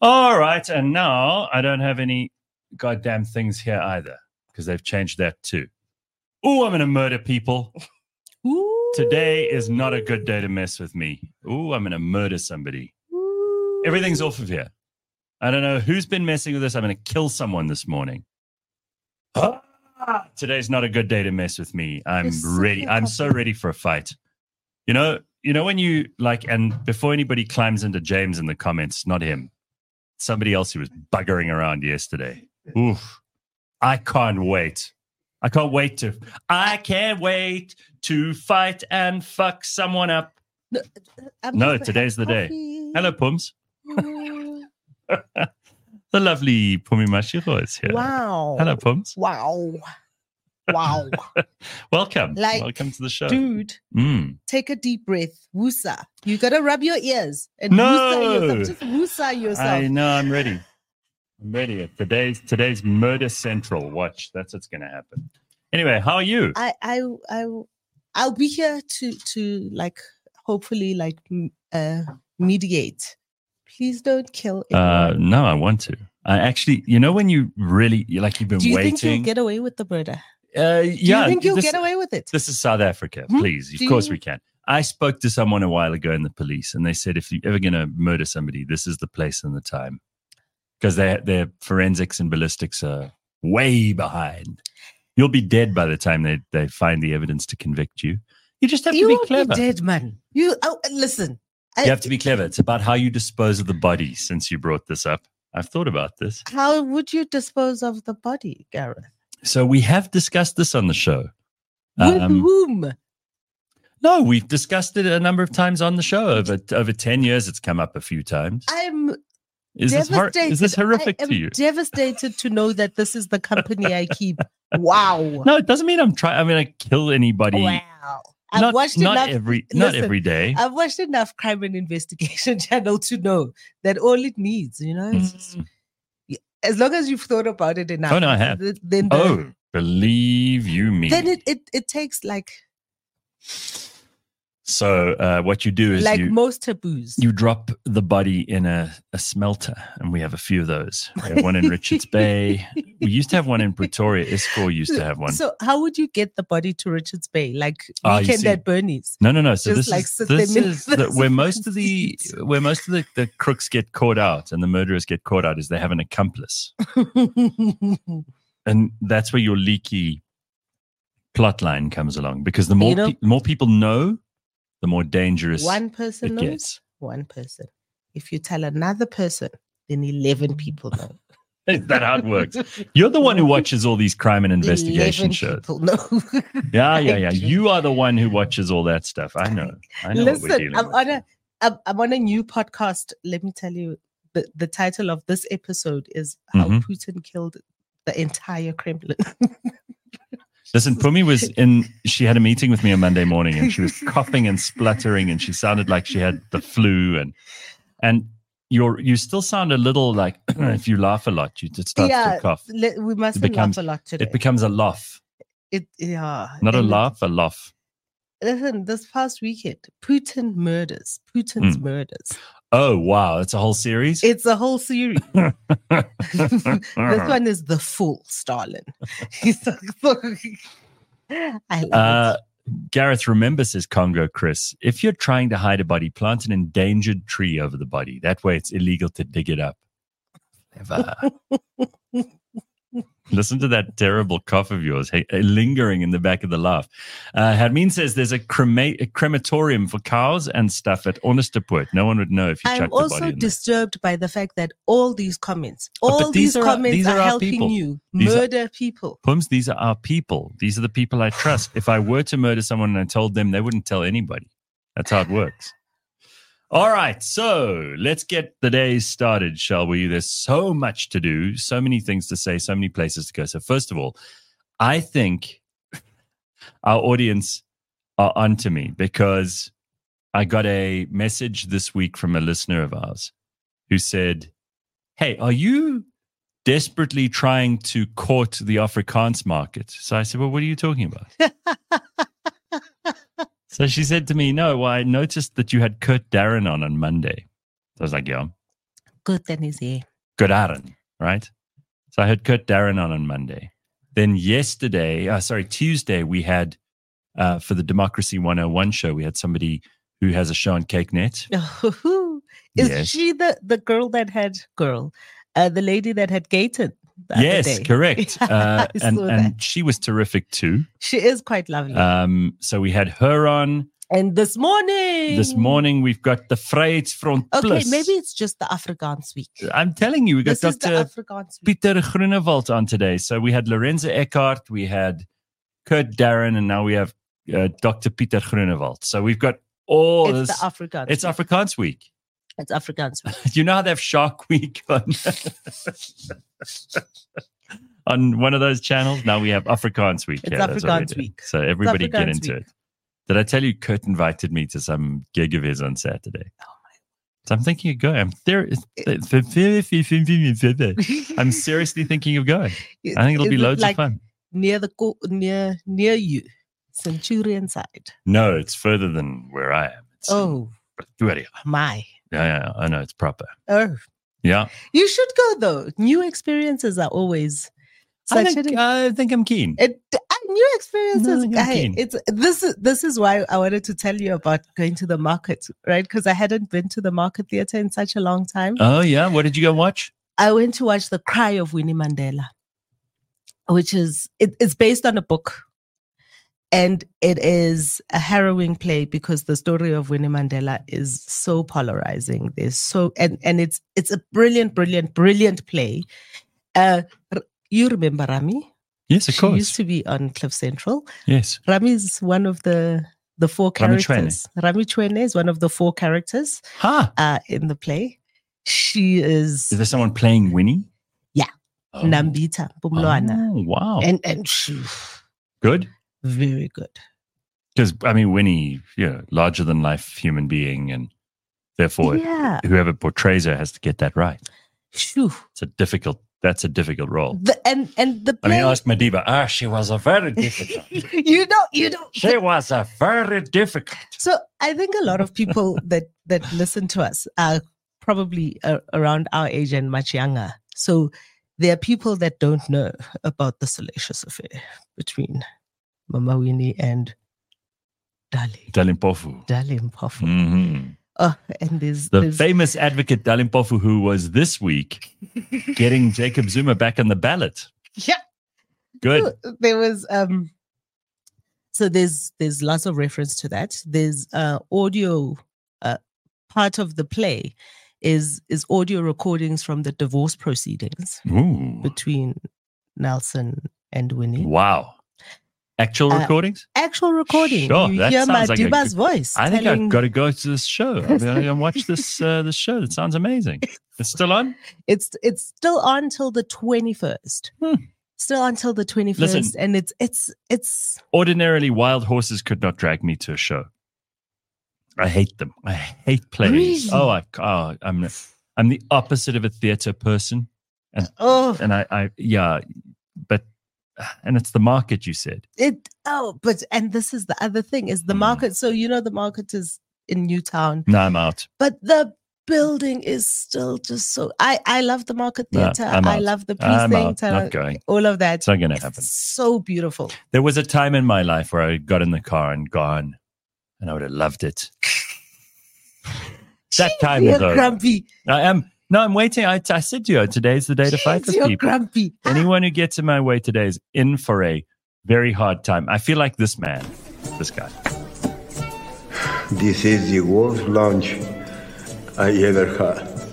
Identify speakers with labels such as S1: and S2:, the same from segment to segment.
S1: All right, and now I don't have any goddamn things here either because they've changed that too. Ooh, I'm going to murder people.
S2: Ooh.
S1: Today is not a good day to mess with me. Ooh, I'm going to murder somebody.
S2: Ooh.
S1: Everything's off of here. I don't know who's been messing with this. I'm going to kill someone this morning. Today's not a good day to mess with me. I'm ready. I'm so ready for a fight. You know when you like, and before anybody climbs into James in the comments, not him, somebody else who was buggering around yesterday. Oof. I can't wait. I can't wait to fight and fuck someone up. No, today's the day. Hello, Pums. The lovely Pumi Mashiro is here.
S2: Wow.
S1: Hello, Pums.
S2: Wow.
S1: Welcome. Welcome to the show.
S2: Dude, take a deep breath. Woosa. You got to rub your ears. And
S1: No.
S2: woosa yourself. Just woosa yourself.
S1: I know, I'm ready. Today's Murder Central. Watch. That's what's going to happen. Anyway, how are you?
S2: I'll be here to like, hopefully, like, mediate. Please don't kill anyone.
S1: No, I want to. I actually, when you really, like, you've been waiting.
S2: Do you think you'll get away with the murder?
S1: Yeah.
S2: Do you think you'll get away with it?
S1: This is South Africa. Please. Of course we can. I spoke to someone a while ago in the police, and they said, if you're ever going to murder somebody, this is the place and the time. Because their forensics and ballistics are way behind. You'll be dead by the time they find the evidence to convict you. You just have to be clever.
S2: You'll be dead, man. Listen.
S1: You have to be clever. It's about how you dispose of the body, since you brought this up. I've thought about this.
S2: How would you dispose of the body, Gareth?
S1: So we have discussed this on the show.
S2: With whom?
S1: No, we've discussed it a number of times on the show. Over 10 years, it's come up a few times. Is this horrific to you?
S2: Devastated to know that this is the company I keep. Wow.
S1: No, it doesn't mean I'm going to kill anybody.
S2: Wow.
S1: Not every day.
S2: I've watched enough crime and investigation channel to know that all it needs, as long as you've thought about it enough.
S1: Oh, no, I have. Believe you me.
S2: Then it takes like.
S1: So what you do is
S2: most taboos.
S1: You drop the body in a smelter, and we have a few of those. We have one in Richards Bay. We used to have one in Pretoria. Isco used to have one.
S2: So how would you get the body to Richards Bay? Like weekend at Bernie's?
S1: No. So this is where most of the crooks get caught out and the murderers get caught out is they have an accomplice. And that's where your leaky plot line comes along, because the more people know, the more dangerous
S2: one person
S1: it
S2: knows.
S1: Gets.
S2: One person. If you tell another person, then 11 people know.
S1: Is that how it works? You're the one who watches all these crime and investigation shows.
S2: No.
S1: Yeah. You are the one who watches all that stuff. I know.
S2: Listen,
S1: what we're dealing with.
S2: I'm on a new podcast. Let me tell you, the title of this episode is How Putin Killed the Entire Kremlin.
S1: Listen, Pumi she had a meeting with me on Monday morning, and she was coughing and spluttering, and she sounded like she had the flu, and you still sound a little like if you laugh a lot, you just start to cough.
S2: We mustn't laugh a lot today.
S1: It becomes a laugh. Not a laugh, a laugh.
S2: Listen, this past weekend, Putin's murders.
S1: Oh, wow. It's a whole series?
S2: It's a whole series. This one is the full Stalin. I love it.
S1: Gareth, remember, says Congo Chris, if you're trying to hide a body, plant an endangered tree over the body. That way it's illegal to dig it up. Never. Listen to that terrible cough of yours, lingering in the back of the laugh. Hermine says there's a crematorium for cows and stuff at Onderstepoort. No one would know if you chucked the body in there.
S2: I'm also disturbed by the fact that all these comments, are helping you murder people.
S1: Pums, these are our people. These are the people I trust. If I were to murder someone and I told them, they wouldn't tell anybody. That's how it works. All right, so let's get the day started, shall we? There's so much to do, so many things to say, so many places to go. So first of all, I think our audience are onto me, because I got a message this week from a listener of ours who said, hey, are you desperately trying to court the Afrikaans market? So I said, well, what are you talking about? So she said to me, no, well, I noticed that you had Kurt Darren on Monday. So I was like, yeah.
S2: Good, then he's here.
S1: Kurt Darren, right? So I had Kurt Darren on Monday. Then Tuesday, we had, for the Democracy 101 show, we had somebody who has a show on CakeNet.
S2: Is she the girl that had the lady that had Gaten?
S1: Yes, correct. And she was terrific too.
S2: She is quite lovely.
S1: So we had her on.
S2: And this morning
S1: we've got the Vryheidsfront Plus.
S2: Okay, maybe it's just the Afrikaans week.
S1: I'm telling you, we got Dr. Pieter Groenewald on today. So we had Lorenzo Eckhart, we had Kurt Darren, and now we have Dr. Pieter Groenewald. So we've got all
S2: it's
S1: this.
S2: The Afrikaans.
S1: It's Afrikaans week.
S2: It's Afrikaans week.
S1: You know how they have Shark Week on one of those channels? Now we have Afrikaans week.
S2: It's Afrikaans week.
S1: So everybody get into it. Did I tell you Kurt invited me to some gig of his on Saturday? Oh my! So I'm thinking of going. I'm seriously thinking of going. I think it'll be loads of fun.
S2: Near you, Centurion side.
S1: No, it's further than where I am. It's
S2: my.
S1: Yeah, I know it's proper.
S2: Oh,
S1: yeah.
S2: You should go though. New experiences are always.
S1: I think I'm keen.
S2: New experiences.
S1: No,
S2: This is why I wanted to tell you about going to the market, right? Because I hadn't been to the market theater in such a long time.
S1: Oh yeah, what did you go watch?
S2: I went to watch The Cry of Winnie Mandela, which is it's based on a book, and it is a harrowing play because the story of Winnie Mandela is so polarizing. And it's a brilliant play. You remember Rami?
S1: Yes, of course.
S2: She used to be on Cliff Central.
S1: Yes.
S2: Rami is one of the four characters. Rami Chwene is one of the four characters in the play. She is...
S1: Is there someone playing Winnie?
S2: Yeah. Oh. Nambita Bumloana.
S1: Oh, wow.
S2: And she...
S1: Good?
S2: Very good.
S1: Because, I mean, Winnie, larger than life human being, and therefore whoever portrays her has to get that right.
S2: Shoo.
S1: That's a difficult role.
S2: And the play,
S1: I mean, ask Madiba. She was a very difficult.
S2: you know.
S1: She was a very difficult.
S2: So I think a lot of people that listen to us are probably around our age and much younger. So there are people that don't know about the salacious affair between Mama Winnie and
S1: Dali Mpofu. Mm-hmm.
S2: Oh, and there's
S1: famous advocate Dali Mpofu, who was this week getting Jacob Zuma back on the ballot.
S2: Yeah,
S1: good.
S2: There was so there's lots of reference to that. There's audio. Part of the play is audio recordings from the divorce proceedings between Nelson and Winnie.
S1: Wow. Actual recordings?
S2: Actual recording.
S1: Sure,
S2: you
S1: that
S2: hear
S1: sounds like
S2: Madiba's voice.
S1: I think I've got to go to this show. I mean, I watch this show. That sounds amazing. It's still on?
S2: It's still on till the 21st. Still until the 21st.
S1: Listen,
S2: and it's
S1: ordinarily wild horses could not drag me to a show. I hate them. I hate plays.
S2: Really?
S1: I'm the opposite of a theater person. And it's the market, you said.
S2: And this is the other thing is the market. So the market is in Newtown.
S1: No, I'm out.
S2: But the building is still just so. I love the market theater. I love the precinct.
S1: Not going.
S2: All of that.
S1: It's not going to happen.
S2: So beautiful.
S1: There was a time in my life where I got in the car and gone, and I would have loved it. That time is over.
S2: Grumpy.
S1: I am. No, I'm waiting. I said to you, today's the day to fight with people.
S2: Grumpy.
S1: Anyone who gets in my way today is in for a very hard time. I feel like this guy.
S3: This is the worst lunch I ever had.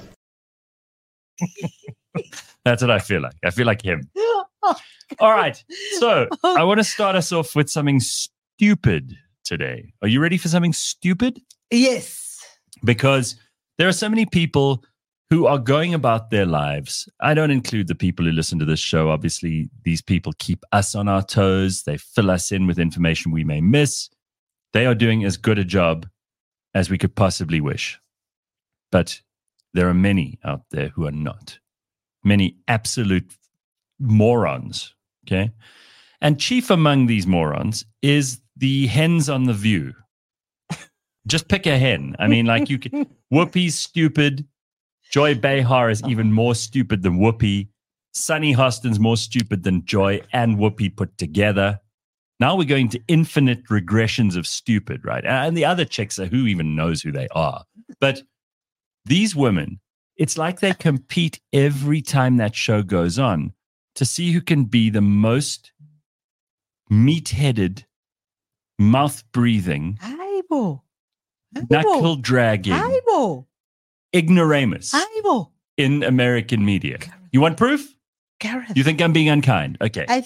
S1: That's what I feel like. I feel like him. All right. So I want to start us off with something stupid today. Are you ready for something stupid?
S2: Yes.
S1: Because there are so many people who are going about their lives. I don't include the people who listen to this show. Obviously, these people keep us on our toes. They fill us in with information we may miss. They are doing as good a job as we could possibly wish. But there are many out there who are not. Many absolute morons, okay? And chief among these morons is the hens on The View. Just pick a hen. I mean, like Whoopi's stupid. Joy Behar is even more stupid than Whoopi. Sunny Hostin's more stupid than Joy and Whoopi put together. Now we're going to infinite regressions of stupid, right? And the other chicks are who even knows who they are. But these women, it's like they compete every time that show goes on to see who can be the most meat-headed, mouth-breathing, knuckle-dragging, ignoramus in American media. You want proof?
S2: Gareth.
S1: You think I'm being unkind? Okay.
S2: I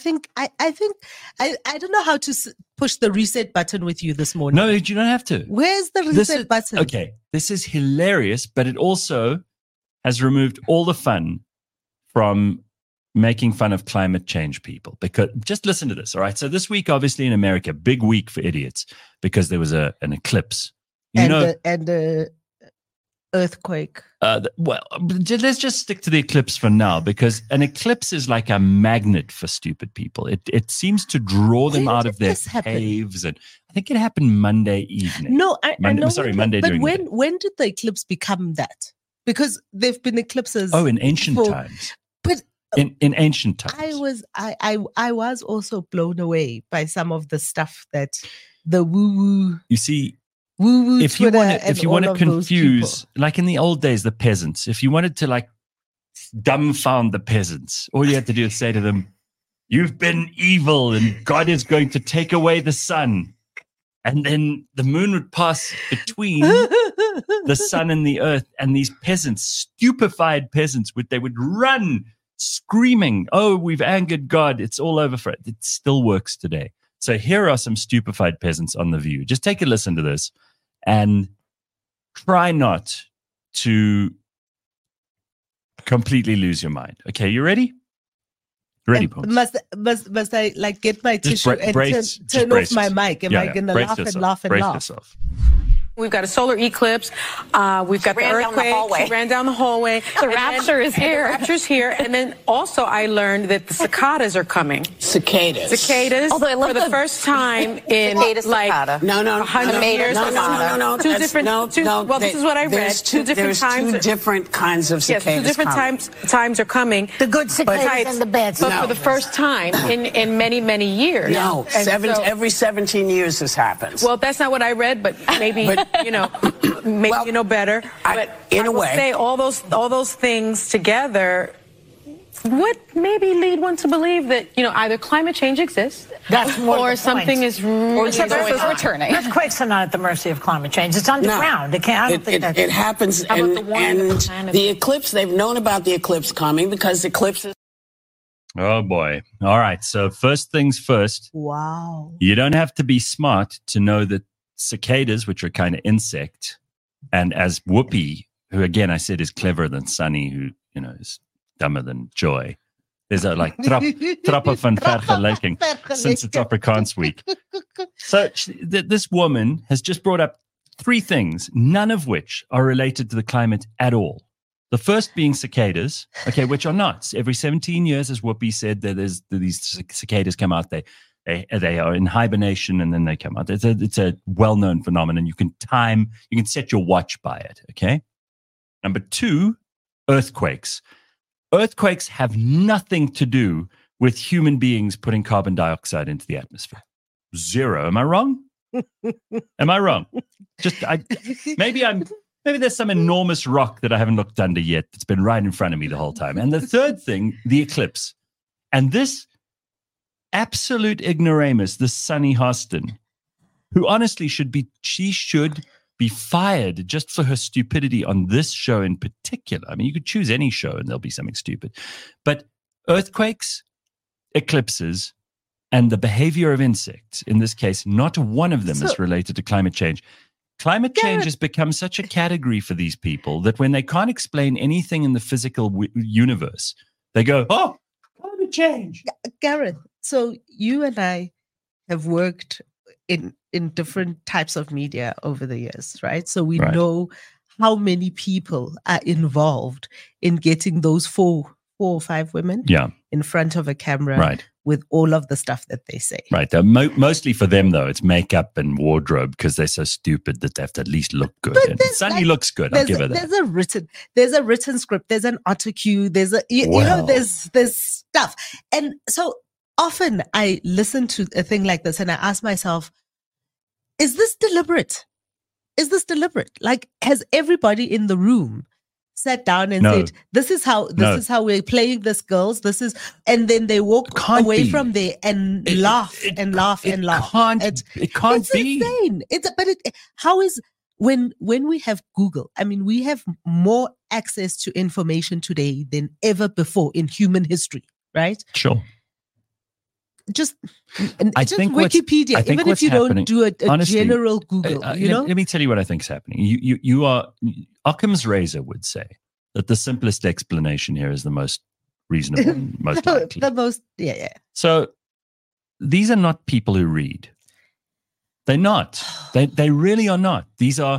S2: don't know how to push the reset button with you this morning.
S1: No, you don't have to.
S2: Where's the reset button?
S1: Okay, this is hilarious, but it also has removed all the fun from making fun of climate change people. Because just listen to this, all right? So this week, obviously in America, big week for idiots because there was an eclipse.
S2: And the earthquake.
S1: Well, let's just stick to the eclipse for now because an eclipse is like a magnet for stupid people. It seems to draw them out of their caves. And I think it happened Monday evening.
S2: No, I know.
S1: Monday during the day.
S2: When did the eclipse become that? Because there've been eclipses.
S1: Oh, in ancient times.
S2: But
S1: in ancient times,
S2: I was also blown away by some of the stuff that the woo-woo.
S1: You see.
S2: If you
S1: want to confuse, like in the old days, the peasants, if you wanted to like dumbfound the peasants, all you had to do is say to them, "You've been evil and God is going to take away the sun." And then the moon would pass between the sun and the earth. And these peasants, stupefied peasants, they would run screaming, "Oh, we've angered God. It's all over for it." It still works today. So here are some stupefied peasants on The View. Just take a listen to this and try not to completely lose your mind. Okay, you ready? Ready, Pons?
S2: Must I like get my tissue and turn off my mic? Am I going to laugh and laugh and laugh?
S1: Yourself.
S4: We've got a solar eclipse. We've got the earthquake. She ran down the hallway.
S5: The rapture is here.
S4: The rapture's here. And then also I learned that the cicadas are coming.
S5: Cicadas.
S4: Although I love for the first time in like 100 years.
S5: No.
S4: Two different. Well, this is what I read. Two different times.
S5: Two different kinds of cicadas.
S4: Yes, two different times are coming.
S5: The good cicadas and the bad cicadas.
S4: But for the first time in many, many years.
S5: No, every 17 years this happens.
S4: Well, that's not what I read, but maybe. Maybe you know better. But
S5: in a way,
S4: say all those things together would maybe lead one to believe that either climate change exists, or something is returning.
S5: Earthquakes are not at the mercy of climate change. It's underground.
S6: It happens, and the eclipse. They've known about the eclipse coming because eclipses.
S1: Oh boy! All right. So first things first.
S2: Wow.
S1: You don't have to be smart to know that cicadas, which are kind of insect, and as Whoopi, who again I said is cleverer than Sunny, who is dumber than Joy. There's a like trappe van vergelijking since it's Afrikaans week. So this woman has just brought up three things, none of which are related to the climate at all. The first being cicadas, okay, which are not. Every 17 years, as Whoopi said, these cicadas come out. They are in hibernation and then they come out. It's a well-known phenomenon. You can set your watch by it, okay? Number two, earthquakes. Earthquakes have nothing to do with human beings putting carbon dioxide into the atmosphere. Zero. Am I wrong? Am I wrong? Maybe there's some enormous rock that I haven't looked under yet that's been right in front of me the whole time. And the third thing, the eclipse. And this absolute ignoramus, this Sunny Hostin, who honestly should be fired just for her stupidity on this show in particular. I mean, you could choose any show and there'll be something stupid. But earthquakes, eclipses, and the behavior of insects, in this case, not one of them is related to climate change. Climate change has become such a category for these people that when they can't explain anything in the physical universe, they go, "Oh, climate change."
S2: Gareth, so you and I have worked in different types of media over the years, right? So we know how many people are involved in getting those four 4 or 5 women
S1: Yeah.
S2: in front of a camera
S1: Right.
S2: with all of the stuff that they say.
S1: Right. Mostly for them, though, it's makeup and wardrobe because they're so stupid that they have to at least look good.
S2: But
S1: And
S2: there's
S1: Sunny
S2: like-
S1: looks good. I'll give her that.
S2: There's a written script, there's an autocue, there's a, you know,
S1: Wow.
S2: there's stuff. And so often I listen to a thing like this and I ask myself, is this deliberate? Is this deliberate? Like, has everybody in the room sat down and
S1: No.
S2: said, this is how we're playing this, girls. This is, and then they walk
S1: Can't
S2: away
S1: be.
S2: from there and laugh and laugh and laugh.
S1: It can't be.
S2: Insane. How is when we have Google, I mean, we have more access to information today than ever before in human history, right?
S1: Sure.
S2: Just
S1: I think what's-
S2: Wikipedia,
S1: I think
S2: even if
S1: what's
S2: you
S1: happening-
S2: don't do a
S1: honestly,
S2: general Google, you know?
S1: Let me tell you what I think is happening. You are Occam's razor would say that the simplest explanation here is the most reasonable, most likely.
S2: The most, yeah.
S1: So these are not people who read. They're not. They really are not. These are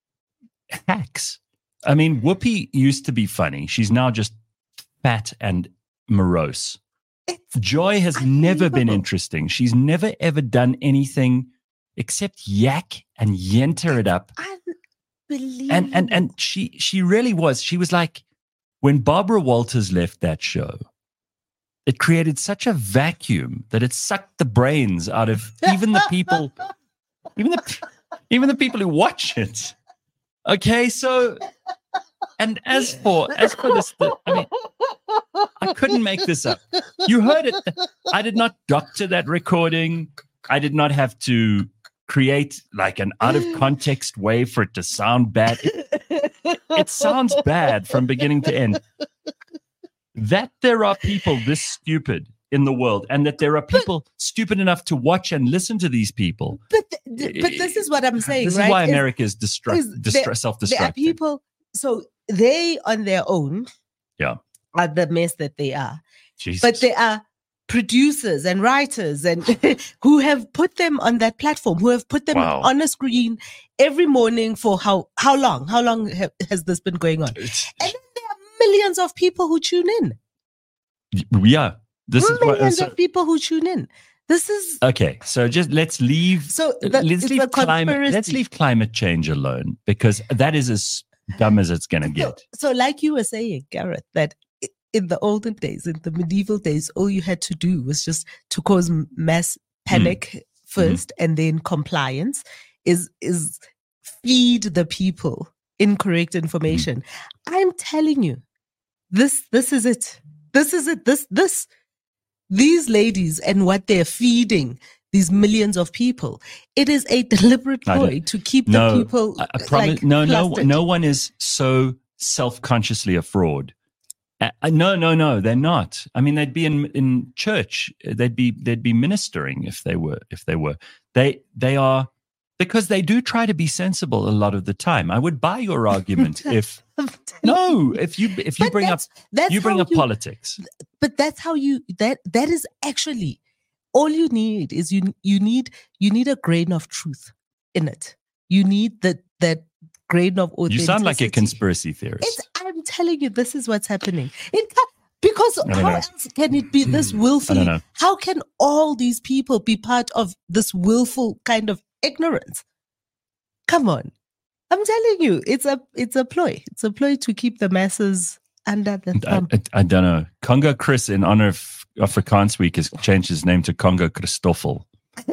S1: hacks. I mean, Whoopi used to be funny. She's now just fat and morose. Joy has never been interesting. She's never ever done anything except yak and yenter it up.
S2: Unbelievable.
S1: And she really was. She was like, when Barbara Walters left that show, it created such a vacuum that it sucked the brains out of even the people, even the people who watch it. Okay, so and as for this, I mean, I couldn't make this up. You heard it. I did not doctor that recording. I did not have to create like an out of context way for it to sound bad. It sounds bad from beginning to end. That there are people this stupid in the world and that there are people stupid enough to watch and listen to these people.
S2: But this is what I'm saying,
S1: This
S2: right?
S1: is why America is self-destructing.
S2: There are people, so they on their own are the mess that they are.
S1: Jesus.
S2: But there are producers and writers and who have put them on that platform, who have put them on a screen every morning for how long? How long has this been going on? And then there are millions of people who tune in.
S1: Yeah. This is
S2: millions of people who tune in. This is
S1: okay. So just let's leave. Let's leave climate change alone because that is as dumb as it's going to get.
S2: So like you were saying, Gareth, that in the olden days, in the medieval days, all you had to do was just to cause mass panic first and then compliance is feed the people incorrect information. I'm telling you, this is it. This is it. These ladies and what they're feeding these millions of people, it is a deliberate ploy to keep the people.
S1: I promise.
S2: Like,
S1: no one is so self-consciously a fraud. No, they're not. I mean, they'd be in church. They'd be ministering if they were. They are, because they do try to be sensible a lot of the time. I would buy your argument if you bring up politics.
S2: But that's how that is actually all you need is you need a grain of truth in it. You need that grain of authenticity.
S1: You sound like a conspiracy theorist.
S2: I'm telling you, this is what's happening. Because how else can it be this willfully? How can all these people be part of this willful kind of ignorance? Come on. I'm telling you, it's a ploy. It's a ploy to keep the masses under the thumb.
S1: I don't know. Congo Chris, in honor of Afrikaans Week, has changed his name to Congo Christoffel.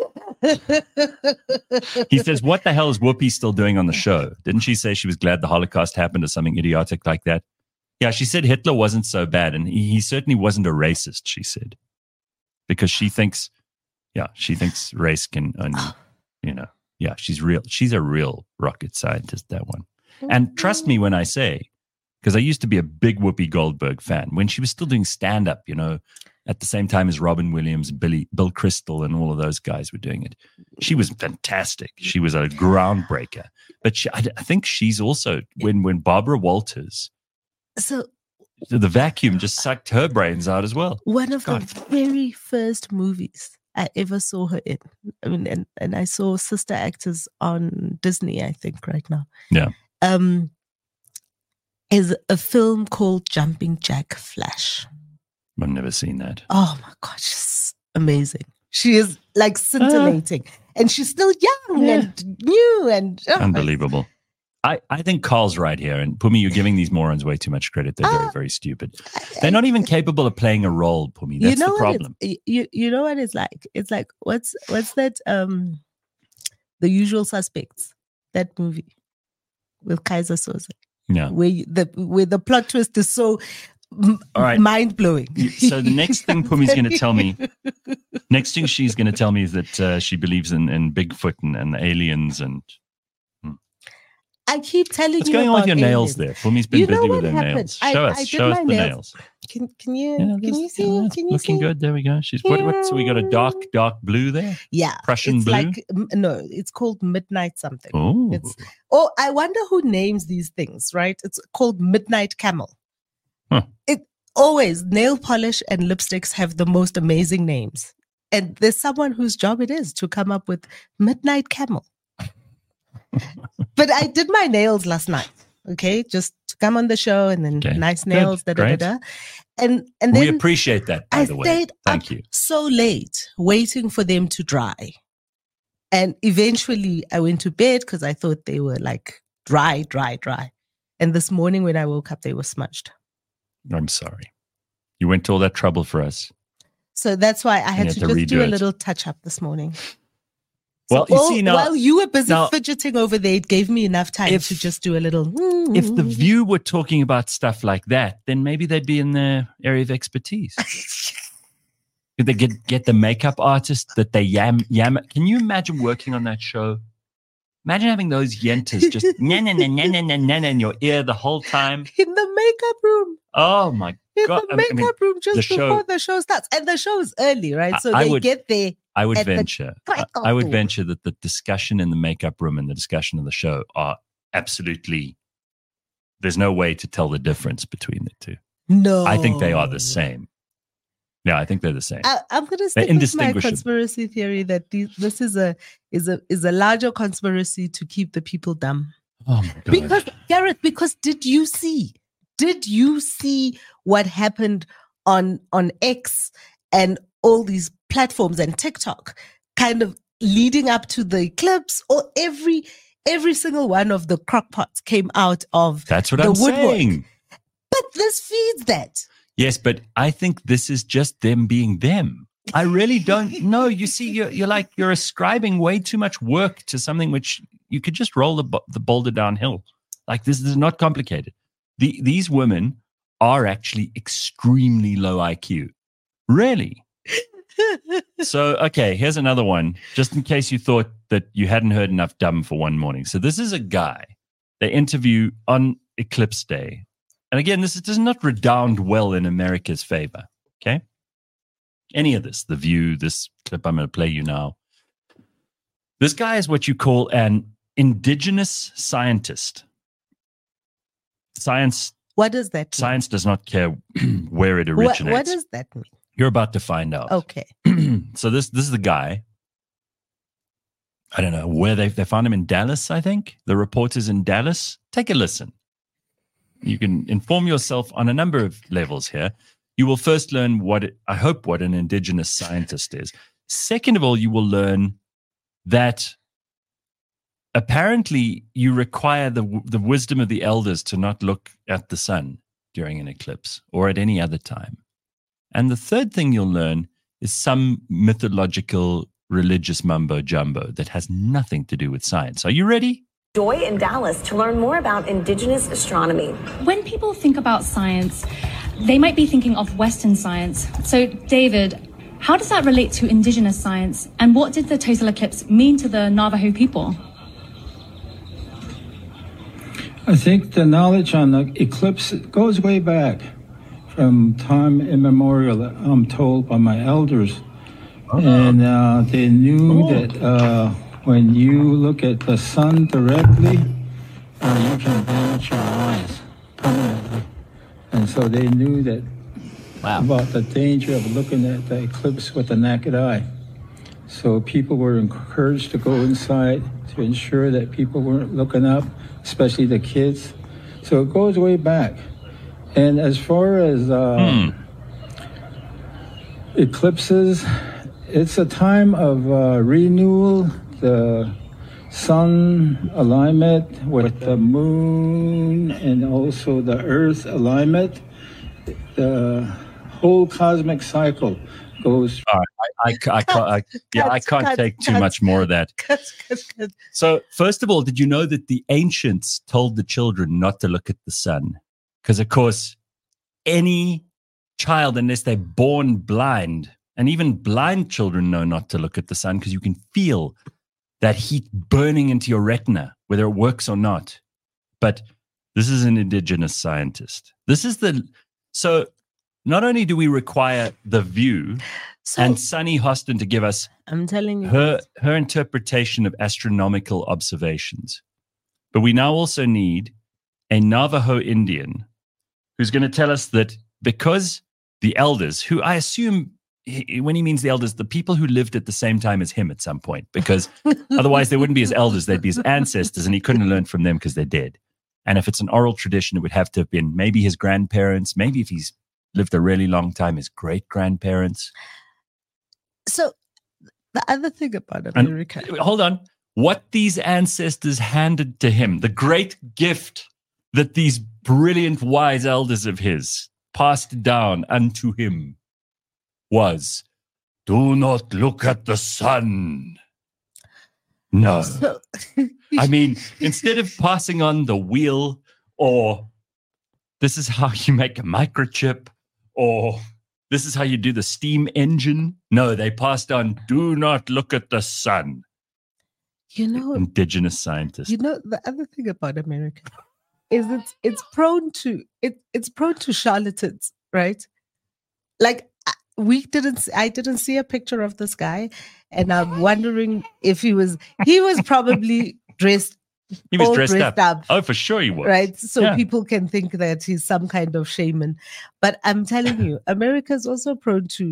S1: He says, what the hell is Whoopi still doing on the show? Didn't she say she was glad the Holocaust happened or something idiotic like that? Yeah, she said Hitler wasn't so bad, and he certainly wasn't a racist, she said. Because she thinks race can only, she's real. She's a real rocket scientist, that one. And trust me when I say, because I used to be a big Whoopi Goldberg fan, when she was still doing stand-up, at the same time as Robin Williams, Bill Crystal, and all of those guys were doing it. She was fantastic. She was a groundbreaker. But I think she's also, when Barbara Walters,
S2: so
S1: the vacuum just sucked her brains out as well.
S2: One of the very first movies I ever saw her in. I mean, and I saw Sister Actors on Disney, I think, right now.
S1: Yeah.
S2: is a film called Jumping Jack Flash.
S1: I've never seen that.
S2: Oh my gosh, she's amazing. She is like scintillating, and she's still young and new and
S1: unbelievable. I think Carl's right here, and Pumi, you're giving these morons way too much credit. They're very, very stupid. They're not even capable of playing a role, Pumi. That's the problem.
S2: You know what it's like? It's like what's that? The Usual Suspects, that movie with Kaiser Soze.
S1: Yeah,
S2: where the plot twist is so mind blowing.
S1: So the next thing Pumi's going to tell me, next thing she's going to tell me is that she believes in Bigfoot and aliens and.
S2: I keep telling you.
S1: What's going on with your nails there? Pumi's been busy with her
S2: happened?
S1: nails. Show us the nails.
S2: Can you see? Can you
S1: looking
S2: see?
S1: good. There we go. She's what? So we got a dark blue there.
S2: Yeah,
S1: Prussian
S2: it's
S1: blue.
S2: No, it's called Midnight something.
S1: Oh,
S2: I wonder who names these things. Right? It's called Midnight Camel.
S1: Huh.
S2: It always nail polish and lipsticks have the most amazing names, and there's someone whose job it is to come up with Midnight Camel. But I did my nails last night, okay? Just to come on the show and then nice nails, And then
S1: we appreciate that, by the way.
S2: Stayed
S1: Thank you.
S2: So late waiting for them to dry. And eventually I went to bed because I thought they were like dry. And this morning when I woke up, they were smudged.
S1: I'm sorry. You went to all that trouble for us.
S2: So that's why I had to just do a little touch up this morning.
S1: Well,
S2: so
S1: you see now,
S2: while you were busy fidgeting over there, it gave me enough time to just do a little.
S1: If The View were talking about stuff like that, then maybe they'd be in the area of expertise. Could they get the makeup artist that they yam? Can you imagine working on that show? Imagine having those yentas just in your ear the whole time.
S2: In the makeup room.
S1: Oh my God.
S2: In the makeup room just before the show starts. And the show is early, right? So they get there.
S1: I would venture that the discussion in the makeup room and the discussion of the show are absolutely, there's no way to tell the difference between the two.
S2: No.
S1: I think they are the same. Yeah, I think they're the same.
S2: I'm going to stick with my conspiracy theory that this is a larger conspiracy to keep the people dumb.
S1: Oh my God.
S2: Because did you see what happened on X and all these platforms and TikTok kind of leading up to the eclipse, or every single one of the crockpots came out of
S1: That's what
S2: the
S1: I'm
S2: woodwork.
S1: saying.
S2: But this feeds that.
S1: Yes, but I think this is just them being them. I really don't know. You see, you're ascribing way too much work to something which you could just roll the boulder downhill. Like, this is not complicated. These women are actually extremely low IQ. Really. So, okay, here's another one, just in case you thought that you hadn't heard enough dumb for one morning. So this is a guy they interview on Eclipse Day. And again, this does not redound well in America's favor, okay? Any of this, The View, this clip I'm going to play you now. This guy is what you call an indigenous scientist.
S2: What does that mean?
S1: Science does not care where it originates.
S2: What does that mean?
S1: You're about to find out.
S2: Okay.
S1: So this is the guy. I don't know where they found him in Dallas, I think. The reporters in Dallas. Take a listen. You can inform yourself on a number of levels here. You will first learn what an indigenous scientist is. Second of all, you will learn that apparently you require the wisdom of the elders to not look at the sun during an eclipse or at any other time. And the third thing you'll learn is some mythological religious mumbo jumbo that has nothing to do with science. Are you ready?
S7: Joy in Dallas to learn more about indigenous astronomy.
S8: When people think about science, they might be thinking of Western science. So, David, how does that relate to indigenous science? And what did the total eclipse mean to the Navajo people?
S9: I think the knowledge on the eclipse goes way back. From time immemorial, I'm told by my elders. And they knew that when you look at the sun directly, you can damage your eyes permanently. And so they knew that about the danger of looking at the eclipse with the naked eye. So people were encouraged to go inside to ensure that people weren't looking up, especially the kids, So it goes way back. And as far as eclipses, it's a time of renewal, the sun alignment with the moon and also the earth alignment. The whole cosmic cycle goes.
S1: All right. I can't take too much more of that. So, first of all, did you know that the ancients told the children not to look at the sun? Because, of course, any child, unless they're born blind, and even blind children know not to look at the sun because you can feel that heat burning into your retina, whether it works or not. But this is an indigenous scientist. So not only do we require The View and Sunny Hostin to give us
S2: I'm telling you
S1: her interpretation of astronomical observations, but we now also need a Navajo Indian who's going to tell us that because the elders, who I assume, when he means the elders, the people who lived at the same time as him at some point, because otherwise they wouldn't be his elders, they'd be his ancestors, and he couldn't have learned from them because they're dead. And if it's an oral tradition, it would have to have been maybe his grandparents, maybe if he's lived a really long time, his great-grandparents.
S2: So the other thing about America...
S1: Hold on. What these ancestors handed to him, the great gift that these brilliant, wise elders of his passed down unto him was, do not look at the sun. No. I mean, instead of passing on the wheel, or this is how you make a microchip, or this is how you do the steam engine. No, they passed on, do not look at the sun. Indigenous scientists.
S2: The other thing about America is it's prone to charlatans, right? Like I didn't see a picture of this guy, and I'm wondering if he was probably dressed.
S1: He was dressed up. Oh, for sure he was.
S2: Right. So people can think that he's some kind of shaman. But I'm telling you, America is also prone to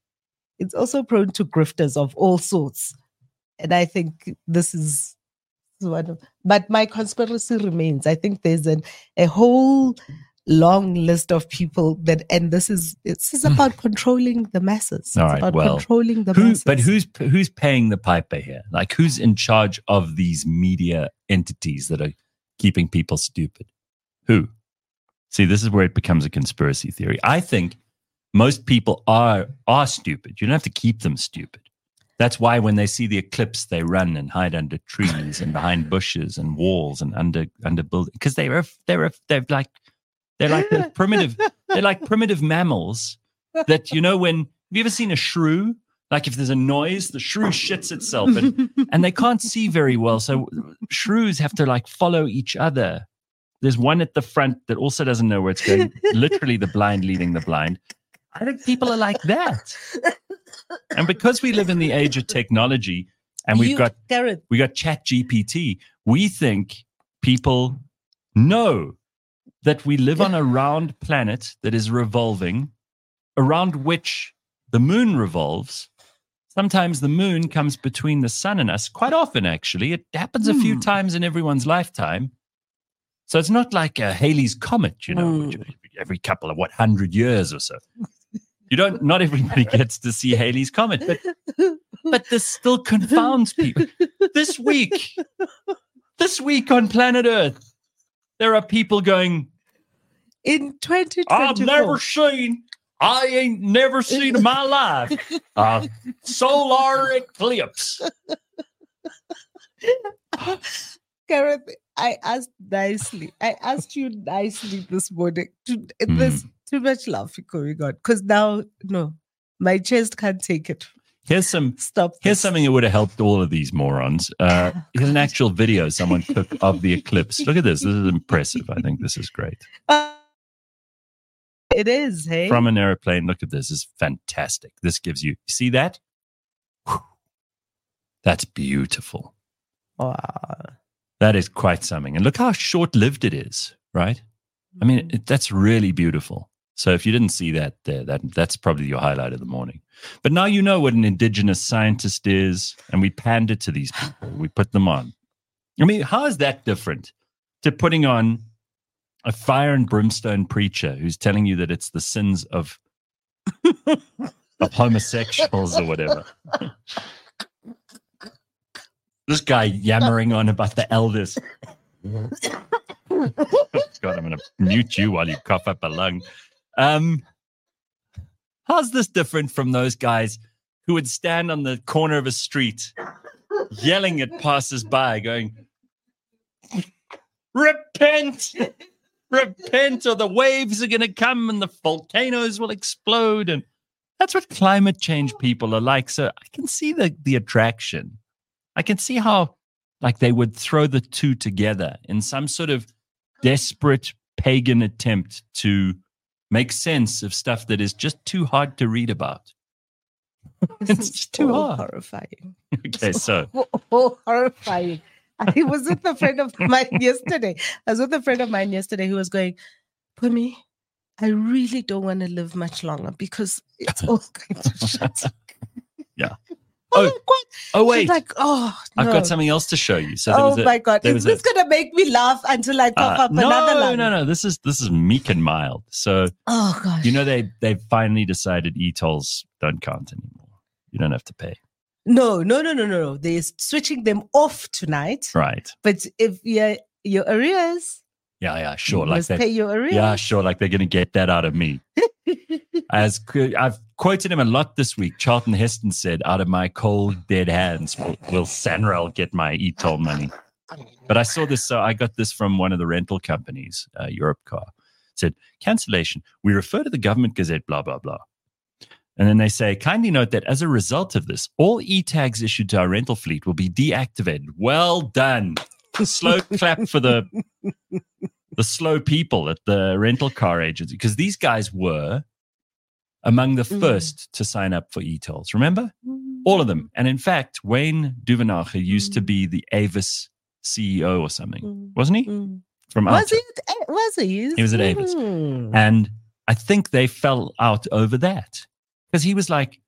S2: grifters of all sorts. And I think this is one of, but my conspiracy remains. I think there's a whole long list of people this is about controlling the masses.
S1: All right,
S2: controlling the masses.
S1: But who's paying the piper here? Like, who's in charge of these media entities that are keeping people stupid? Who? See, this is where it becomes a conspiracy theory. I think most people are stupid. You don't have to keep them stupid. That's why when they see the eclipse, they run and hide under trees and behind bushes and walls and under buildings, because they're like the primitive. They're like primitive mammals that, when, have you ever seen a shrew? Like, if there's a noise, the shrew shits itself, and they can't see very well. So shrews have to follow each other. There's one at the front that also doesn't know where it's going. Literally the blind leading the blind. I think people are like that. And because we live in the age of technology and we got ChatGPT, we think people know that we live on a round planet that is revolving, around which the moon revolves. Sometimes the moon comes between the sun and us. Quite often, actually. It happens a few times in everyone's lifetime. So it's not like a Halley's Comet, which every couple of 100 years or so. Not everybody gets to see Halley's Comet, but this still confounds people. This week on planet Earth, there are people going,
S2: in 2024,
S1: I ain't never seen in my life a solar eclipse.
S2: Gareth, I asked you nicely this morning. There's too much laughing going on because now, no, my chest can't take it.
S1: Here's something that would have helped all of these morons. Here's an actual video someone took of the eclipse. Look at this. This is impressive. I think this is great.
S2: It is, hey?
S1: From an airplane. Look at this. It's fantastic. This gives you see that? Whew. That's beautiful.
S2: Wow.
S1: That is quite something. And look how short-lived it is, right? I mean, that's really beautiful. So if you didn't see that there, that's probably your highlight of the morning. But now you know what an indigenous scientist is, and we pander to these people. We put them on. I mean, how is that different to putting on a fire and brimstone preacher who's telling you that it's the sins of homosexuals or whatever. This guy yammering on about the elders. God, I'm going to mute you while you cough up a lung. How's this different from those guys who would stand on the corner of a street yelling at passers-by going, repent, repent, or the waves are going to come and the volcanoes will explode. And that's what climate change people are like. So I can see the attraction. I can see how like they would throw the two together in some sort of desperate pagan attempt to make sense of stuff that is just too hard to read about. It's just too hard.
S2: Horrifying.
S1: Okay, so
S2: horrifying. I was with a friend of mine yesterday. Who was going, Pumi, I really don't want to live much longer because it's all kinds of shit.
S1: Yeah.
S2: Oh,
S1: wait.
S2: She's like, no.
S1: I've got something else to show you. So
S2: my God. Is this going to make me laugh until I cough up another line?
S1: No. This is meek and mild. So,
S2: oh gosh.
S1: You know, they finally decided e-tolls don't count anymore. You don't have to pay.
S2: No. They're switching them off tonight.
S1: Right.
S2: But if your arrears.
S1: Yeah, sure.
S2: You must pay your arrears.
S1: Yeah, sure. Like they're going to get that out of me. As I've quoted him a lot this week, Charlton Heston said, out of my cold, dead hands will Sanral get my e-toll money. But I saw this, so I got this from one of the rental companies, Europcar. It said, cancellation. We refer to the government gazette, blah, blah, blah. And then they say, kindly note that as a result of this, all e-tags issued to our rental fleet will be deactivated. Well done. Slow clap for the slow people at the rental car agency, because these guys were among the first to sign up for e-tolls. Remember? All of them. And in fact, Wayne Duvenage used to be the Avis CEO or something. Wasn't he? From
S2: Was he?
S1: He was at Avis. And I think they fell out over that. Because he was like,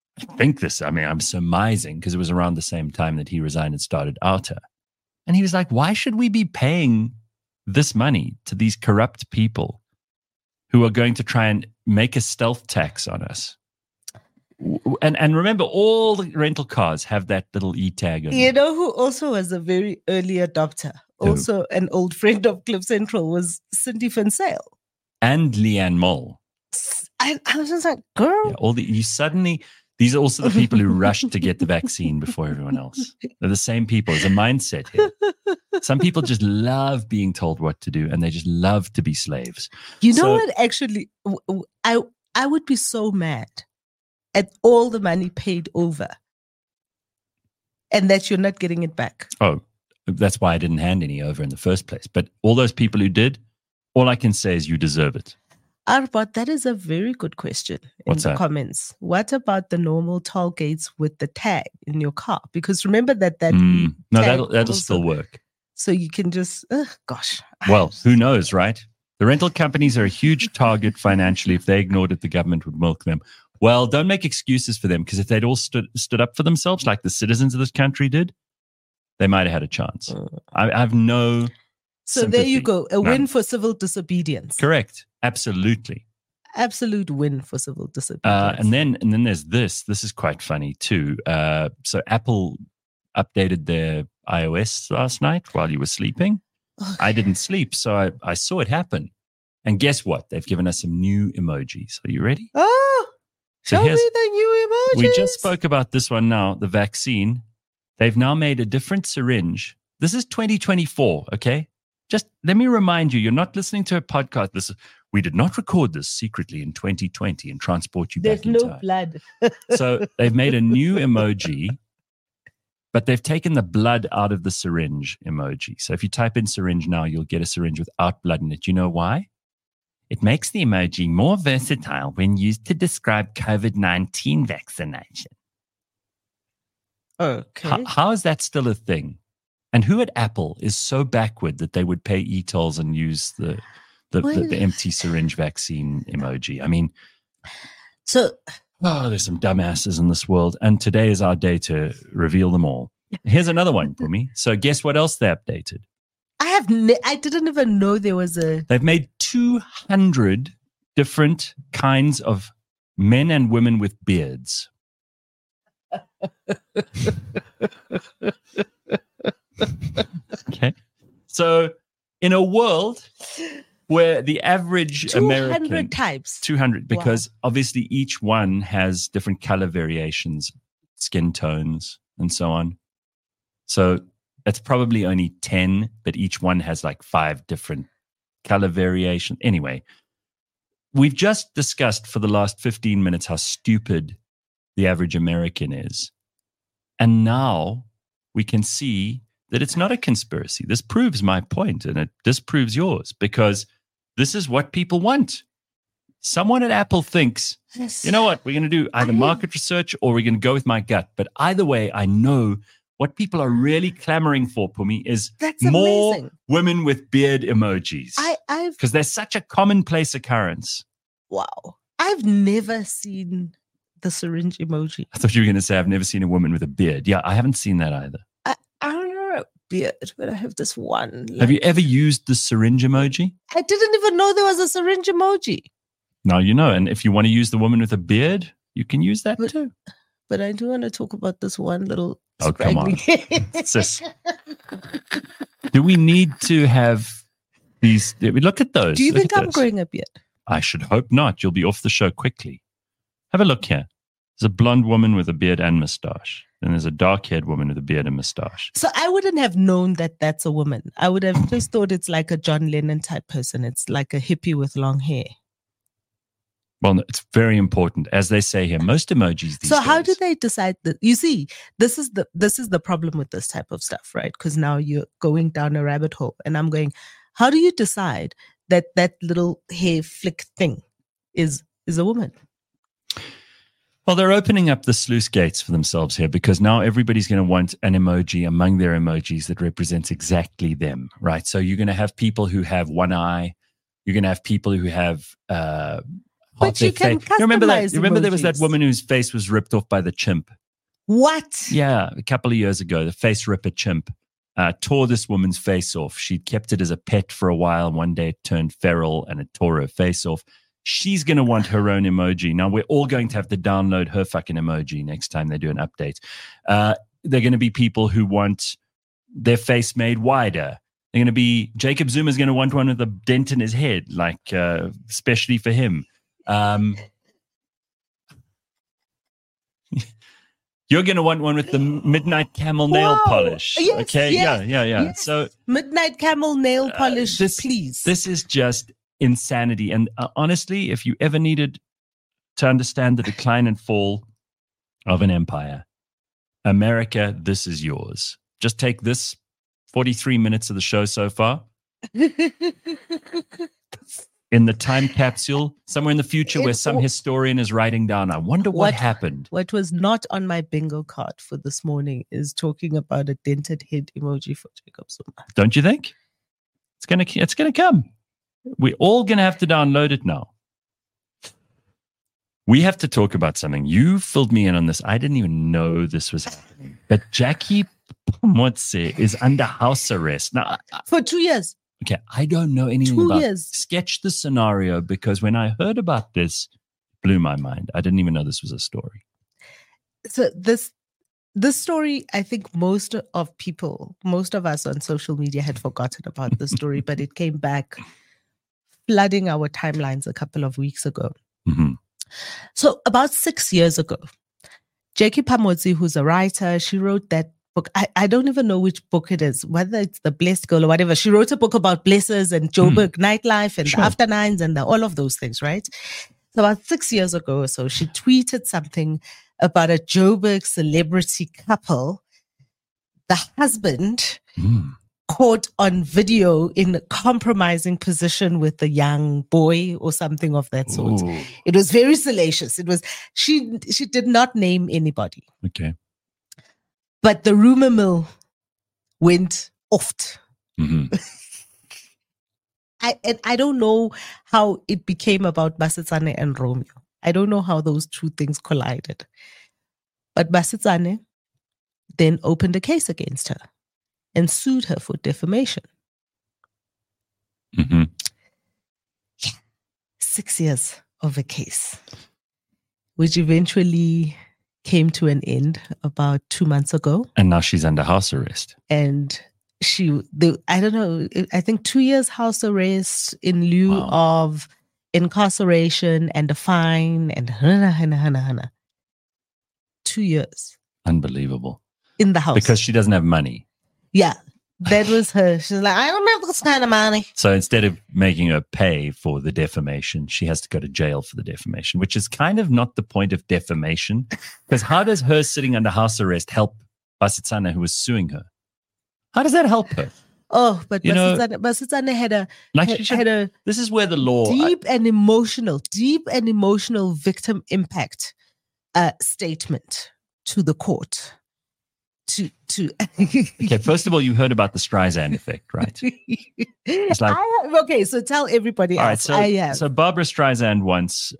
S1: I'm surmising, because it was around the same time that he resigned and started Outer. And he was like, why should we be paying this money to these corrupt people who are going to try and make a stealth tax on us? And remember, all the rental cars have that little e-tag on it.
S2: You know who also was a very early adopter? Also an old friend of Cliff Central was Cindy Van Zyl.
S1: And Leanne Moll.
S2: I was just like, girl.
S1: Yeah, these are also the people who rushed to get the vaccine before everyone else. They're the same people. There's a mindset here. Some people just love being told what to do, and they just love to be slaves.
S2: You know what? Actually, I would be so mad at all the money paid over and that you're not getting it back.
S1: Oh, that's why I didn't hand any over in the first place. But all those people who did, all I can say is you deserve it.
S2: Arbot, that is a very good question in the comments. What about the normal toll gates with the tag in your car? Because remember that
S1: that'll still work.
S2: So you can just, gosh.
S1: Well, who knows, right? The rental companies are a huge target financially. If they ignored it, the government would milk them. Well, don't make excuses for them, because if they'd all stood up for themselves like the citizens of this country did, they might have had a chance. I have no sympathy.
S2: There you go. A win for civil disobedience.
S1: Correct. Absolutely.
S2: Absolute win for civil disobedience.
S1: And then there's this. This is quite funny too. So Apple updated their iOS last night while you were sleeping. Okay. I didn't sleep, so I saw it happen. And guess what? They've given us some new emojis. Are you ready?
S2: Oh, show me the new emojis.
S1: We just spoke about this one now, the vaccine. They've now made a different syringe. This is 2024, okay? Just let me remind you, you're not listening to a podcast. We did not record this secretly in 2020 and transport you back in time.
S2: There's no blood.
S1: So they've made a new emoji, but they've taken the blood out of the syringe emoji. So if you type in syringe now, you'll get a syringe without blood in it. You know why? It makes the emoji more versatile when used to describe COVID-19 vaccination.
S2: Okay.
S1: How is that still a thing? And who at Apple is so backward that they would pay e-tolls and use the empty syringe vaccine emoji? I mean, there's some dumbasses in this world. And today is our day to reveal them all. Here's another one for me. So guess what else they updated?
S2: I didn't even know there was a.
S1: They've made 200 different kinds of men and women with beards. Okay. So in a world where the average
S2: 200
S1: American...
S2: types.
S1: 200, because obviously each one has different color variations, skin tones, and so on. So it's probably only 10, but each one has like 5 different color variations. Anyway, we've just discussed for the last 15 minutes how stupid the average American is. And now we can see that it's not a conspiracy. This proves my point, and it disproves yours, because this is what people want. Someone at Apple thinks, you know what, we're going to do either market research or we're going to go with my gut. But either way, I know what people are really clamoring for, Pumi, is more
S2: amazing.
S1: Women with beard emojis. Because they're such a commonplace occurrence.
S2: Wow. I've never seen the syringe emoji.
S1: I thought you were going to say, I've never seen a woman with a beard. Yeah, I haven't seen that either.
S2: I don't know a beard, but I have this one.
S1: Have you ever used the syringe emoji?
S2: I didn't even know there was a syringe emoji.
S1: Now you know. And if you want to use the woman with a beard, you can use that too.
S2: But I do want to talk about this one little...
S1: Oh, come on. Sis. Do we need to have these? Look at those.
S2: Do you think I'm growing a beard?
S1: I should hope not. You'll be off the show quickly. Have a look here. There's a blonde woman with a beard and mustache. And there's a dark-haired woman with a beard and mustache.
S2: So I wouldn't have known that that's a woman. I would have just thought it's like a John Lennon type person. It's like a hippie with long hair.
S1: Well, it's very important. As they say here, most emojis these
S2: So
S1: days.
S2: how do they decide that? You see, this is the problem with this type of stuff, right? Because now you're going down a rabbit hole. And I'm going, how do you decide that that little hair flick thing is a woman?
S1: Well, they're opening up the sluice gates for themselves here, because now everybody's going to want an emoji among their emojis that represents exactly them, right? So you're going to have people who have one eye. You're going to have people who have...
S2: but you can customize
S1: remember that? Remember there was that
S2: emojis.
S1: woman whose face was ripped off by the chimp?
S2: What?
S1: Yeah, a couple of years ago, the face ripper chimp tore this woman's face off. She'd kept it as a pet for a while. One day it turned feral and it tore her face off. She's going to want her own emoji. Now, we're all going to have to download her fucking emoji next time they do an update. They're going to be people who want their face made wider. They're going to be... Jacob Zuma's going to want one with a dent in his head, like especially for him. You're going to want one with the midnight camel nail polish.
S2: Yes,
S1: okay?
S2: yes,
S1: Yeah.
S2: yes.
S1: So
S2: midnight camel nail polish, please.
S1: This is just insanity. And honestly, if you ever needed to understand the decline and fall of an empire, America, this is yours. Just take this 43 minutes of the show so far. In the time capsule, somewhere in the future, where some historian is writing down, I wonder what happened.
S2: What was not on my bingo card for this morning is talking about a dented head emoji for Jacob Zuma.
S1: Don't you think? It's gonna come. We're all gonna have to download it now. We have to talk about something. You filled me in on this. I didn't even know this was happening. But Jackie Phomotse is under house arrest now
S2: for 2 years.
S1: Okay, I don't know anything
S2: 2
S1: about
S2: years.
S1: Sketch the scenario, because when I heard about this, it blew my mind. I didn't even know this was a story.
S2: So this story, I think most of us on social media had forgotten about the story, but it came back flooding our timelines a couple of weeks ago.
S1: Mm-hmm.
S2: So about 6 years ago, Jackie Phomotse, who's a writer, she wrote that book. I don't even know which book it is, whether it's The Blessed Girl or whatever. She wrote a book about blessers and Joburg nightlife and the after nines and all of those things, right? So about 6 years ago or so, she tweeted something about a Joburg celebrity couple. The husband caught on video in a compromising position with a young boy or something of that sort.
S1: Ooh.
S2: It was very salacious. It was she did not name anybody.
S1: Okay.
S2: But the rumor mill went oft.
S1: Mm-hmm.
S2: I don't know how it became about Basetsane and Romeo. I don't know how those two things collided. But Basetsane then opened a case against her and sued her for defamation.
S1: Mm-hmm.
S2: 6 years of a case, which eventually came to an end about 2 months ago.
S1: And now she's under house arrest.
S2: And I don't know, I think 2 years house arrest in lieu of incarceration and a fine and 2 years.
S1: Unbelievable.
S2: In the house.
S1: Because she doesn't have money.
S2: Yeah. That was her. She's like, I don't have this kind of money.
S1: So instead of making her pay for the defamation, she has to go to jail for the defamation, which is kind of not the point of defamation. Because how does her sitting under house arrest help Basetsana, who was suing her? How does that help her?
S2: Oh, but Basetsana had a
S1: this is where the law
S2: deep and emotional victim impact statement to the court.
S1: Okay, first of all, you heard about the Streisand effect, right? It's like,
S2: okay, so tell everybody else.
S1: All right, so Barbara Streisand once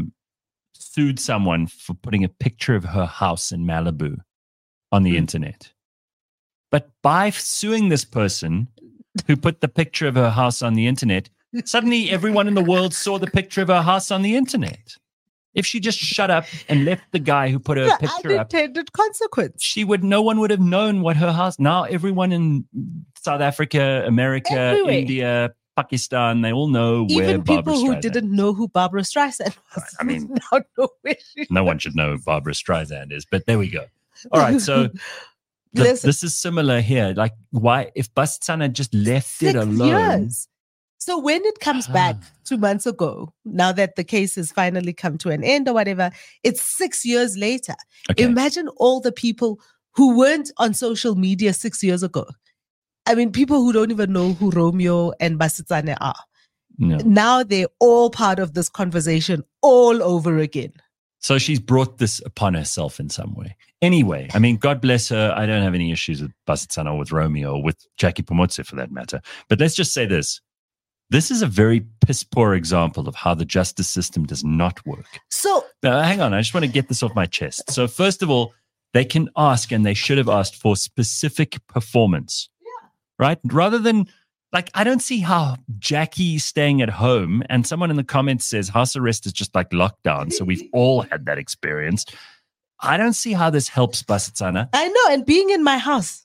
S1: sued someone for putting a picture of her house in Malibu on the internet. But by suing this person who put the picture of her house on the internet, suddenly everyone in the world saw the picture of her house on the internet. If she just shut up and left the guy who put her picture up,
S2: unintended consequence.
S1: No one would have known what her house. Now everyone in South Africa, America,
S2: everywhere.
S1: India, Pakistan, they all know where
S2: even
S1: Barbara
S2: people who
S1: Streisand
S2: didn't know who Barbara Streisand was.
S1: I mean,
S2: now know where she
S1: no one should know who Barbara Streisand is, but there we go. All right, so this is similar here. Like, why if Basetsana just left it alone?
S2: Years. So when it comes back 2 months ago, now that the case has finally come to an end or whatever, it's 6 years later.
S1: Okay.
S2: Imagine all the people who weren't on social media 6 years ago. I mean, people who don't even know who Romeo and Basetsana are.
S1: No.
S2: Now they're all part of this conversation all over again.
S1: So she's brought this upon herself in some way. Anyway, I mean, God bless her. I don't have any issues with Basetsana or with Romeo or with Jackie Pomotse for that matter. But let's just say this. This is a very piss poor example of how the justice system does not work.
S2: So
S1: now, hang on. I just want to get this off my chest. So first of all, they can ask, and they should have asked for specific performance, right? Rather than, like, I don't see how Jackie staying at home, and someone in the comments says house arrest is just like lockdown. So we've all had that experience. I don't see how this helps Basetsana.
S2: I know. And being in my house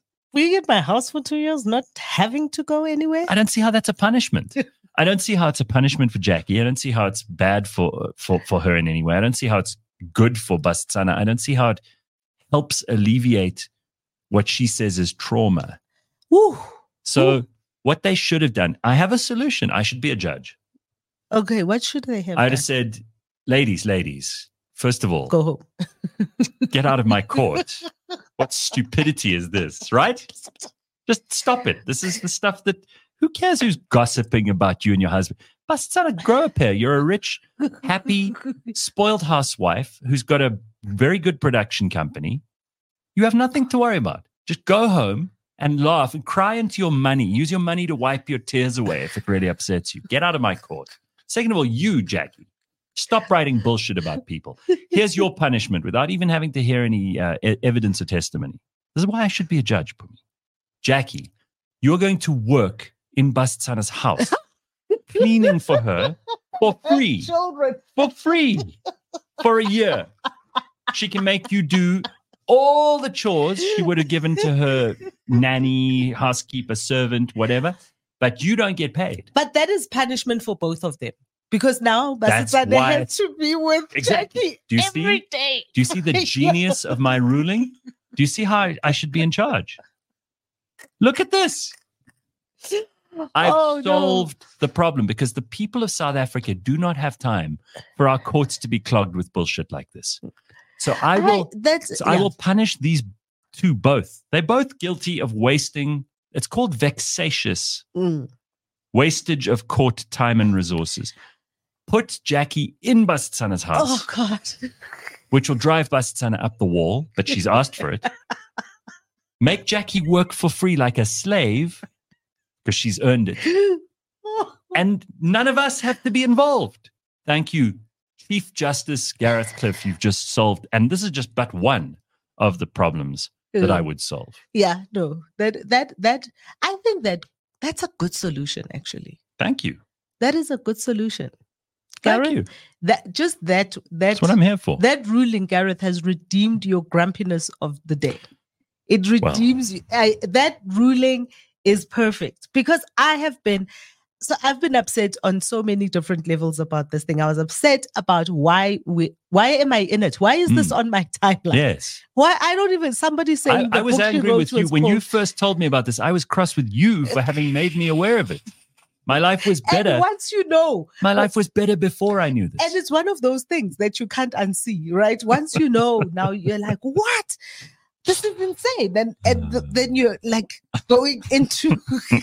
S2: for 2 years, not having to go anywhere.
S1: I don't see how that's a punishment. I don't see how it's a punishment for Jackie. I don't see how it's bad for her in any way. I don't see how it's good for Basetsana. I don't see how it helps alleviate what she says is trauma.
S2: Woo.
S1: So what they should have done, I have a solution. I should be a judge.
S2: Okay, what should they have
S1: I'd
S2: done?
S1: have said, ladies, first of all,
S2: go home.
S1: Get out of my court. What stupidity is this, right? Just stop it. This is the stuff that, who cares who's gossiping about you and your husband? Basetsana, grow up here. You're a rich, happy, spoiled housewife who's got a very good production company. You have nothing to worry about. Just go home and laugh and cry into your money. Use your money to wipe your tears away if it really upsets you. Get out of my court. Second of all, you, Jackie, stop writing bullshit about people. Here's your punishment without even having to hear any evidence or testimony. This is why I should be a judge, Pumi. Jackie, you're going to work in Basetsana's house, cleaning for her for free.
S2: Children.
S1: For free. For a year. She can make you do all the chores she would have given to her nanny, housekeeper, servant, whatever, but you don't get paid.
S2: But that is punishment for both of them. Because now Basetsana has to be with Jackie every day.
S1: Do you see the genius of my ruling? Do you see how I should be in charge? Look at this. I've solved the problem because the people of South Africa do not have time for our courts to be clogged with bullshit like this. So I will punish these two both. They're both guilty of wasting. It's called vexatious wastage of court time and resources. Put Jackie in Basetsana's house.
S2: Oh, God.
S1: Which will drive Basetsana up the wall, but she's asked for it. Make Jackie work for free like a slave because she's earned it. And none of us have to be involved. Thank you, Chief Justice Gareth Cliff. You've just solved, and this is just but one of the problems that I would solve.
S2: Yeah, no, that I think that's a good solution, actually.
S1: Thank you.
S2: That is a good solution.
S1: Thank
S2: Gareth,
S1: you.
S2: That's
S1: what I'm here for.
S2: That ruling, Gareth, has redeemed your grumpiness of the day. It redeems you. That ruling is perfect because I've been upset on so many different levels about this thing. I was upset about why am I in it? Why is this on my timeline?
S1: Yes.
S2: Why I don't even somebody saying
S1: I was angry with you when you first told me about this. I was cross with you for having made me aware of it. My life was better.
S2: And once you know.
S1: My life was better before I knew this.
S2: And it's one of those things that you can't unsee, right? Once you know, now you're like, what? This is insane. Then you're like going into,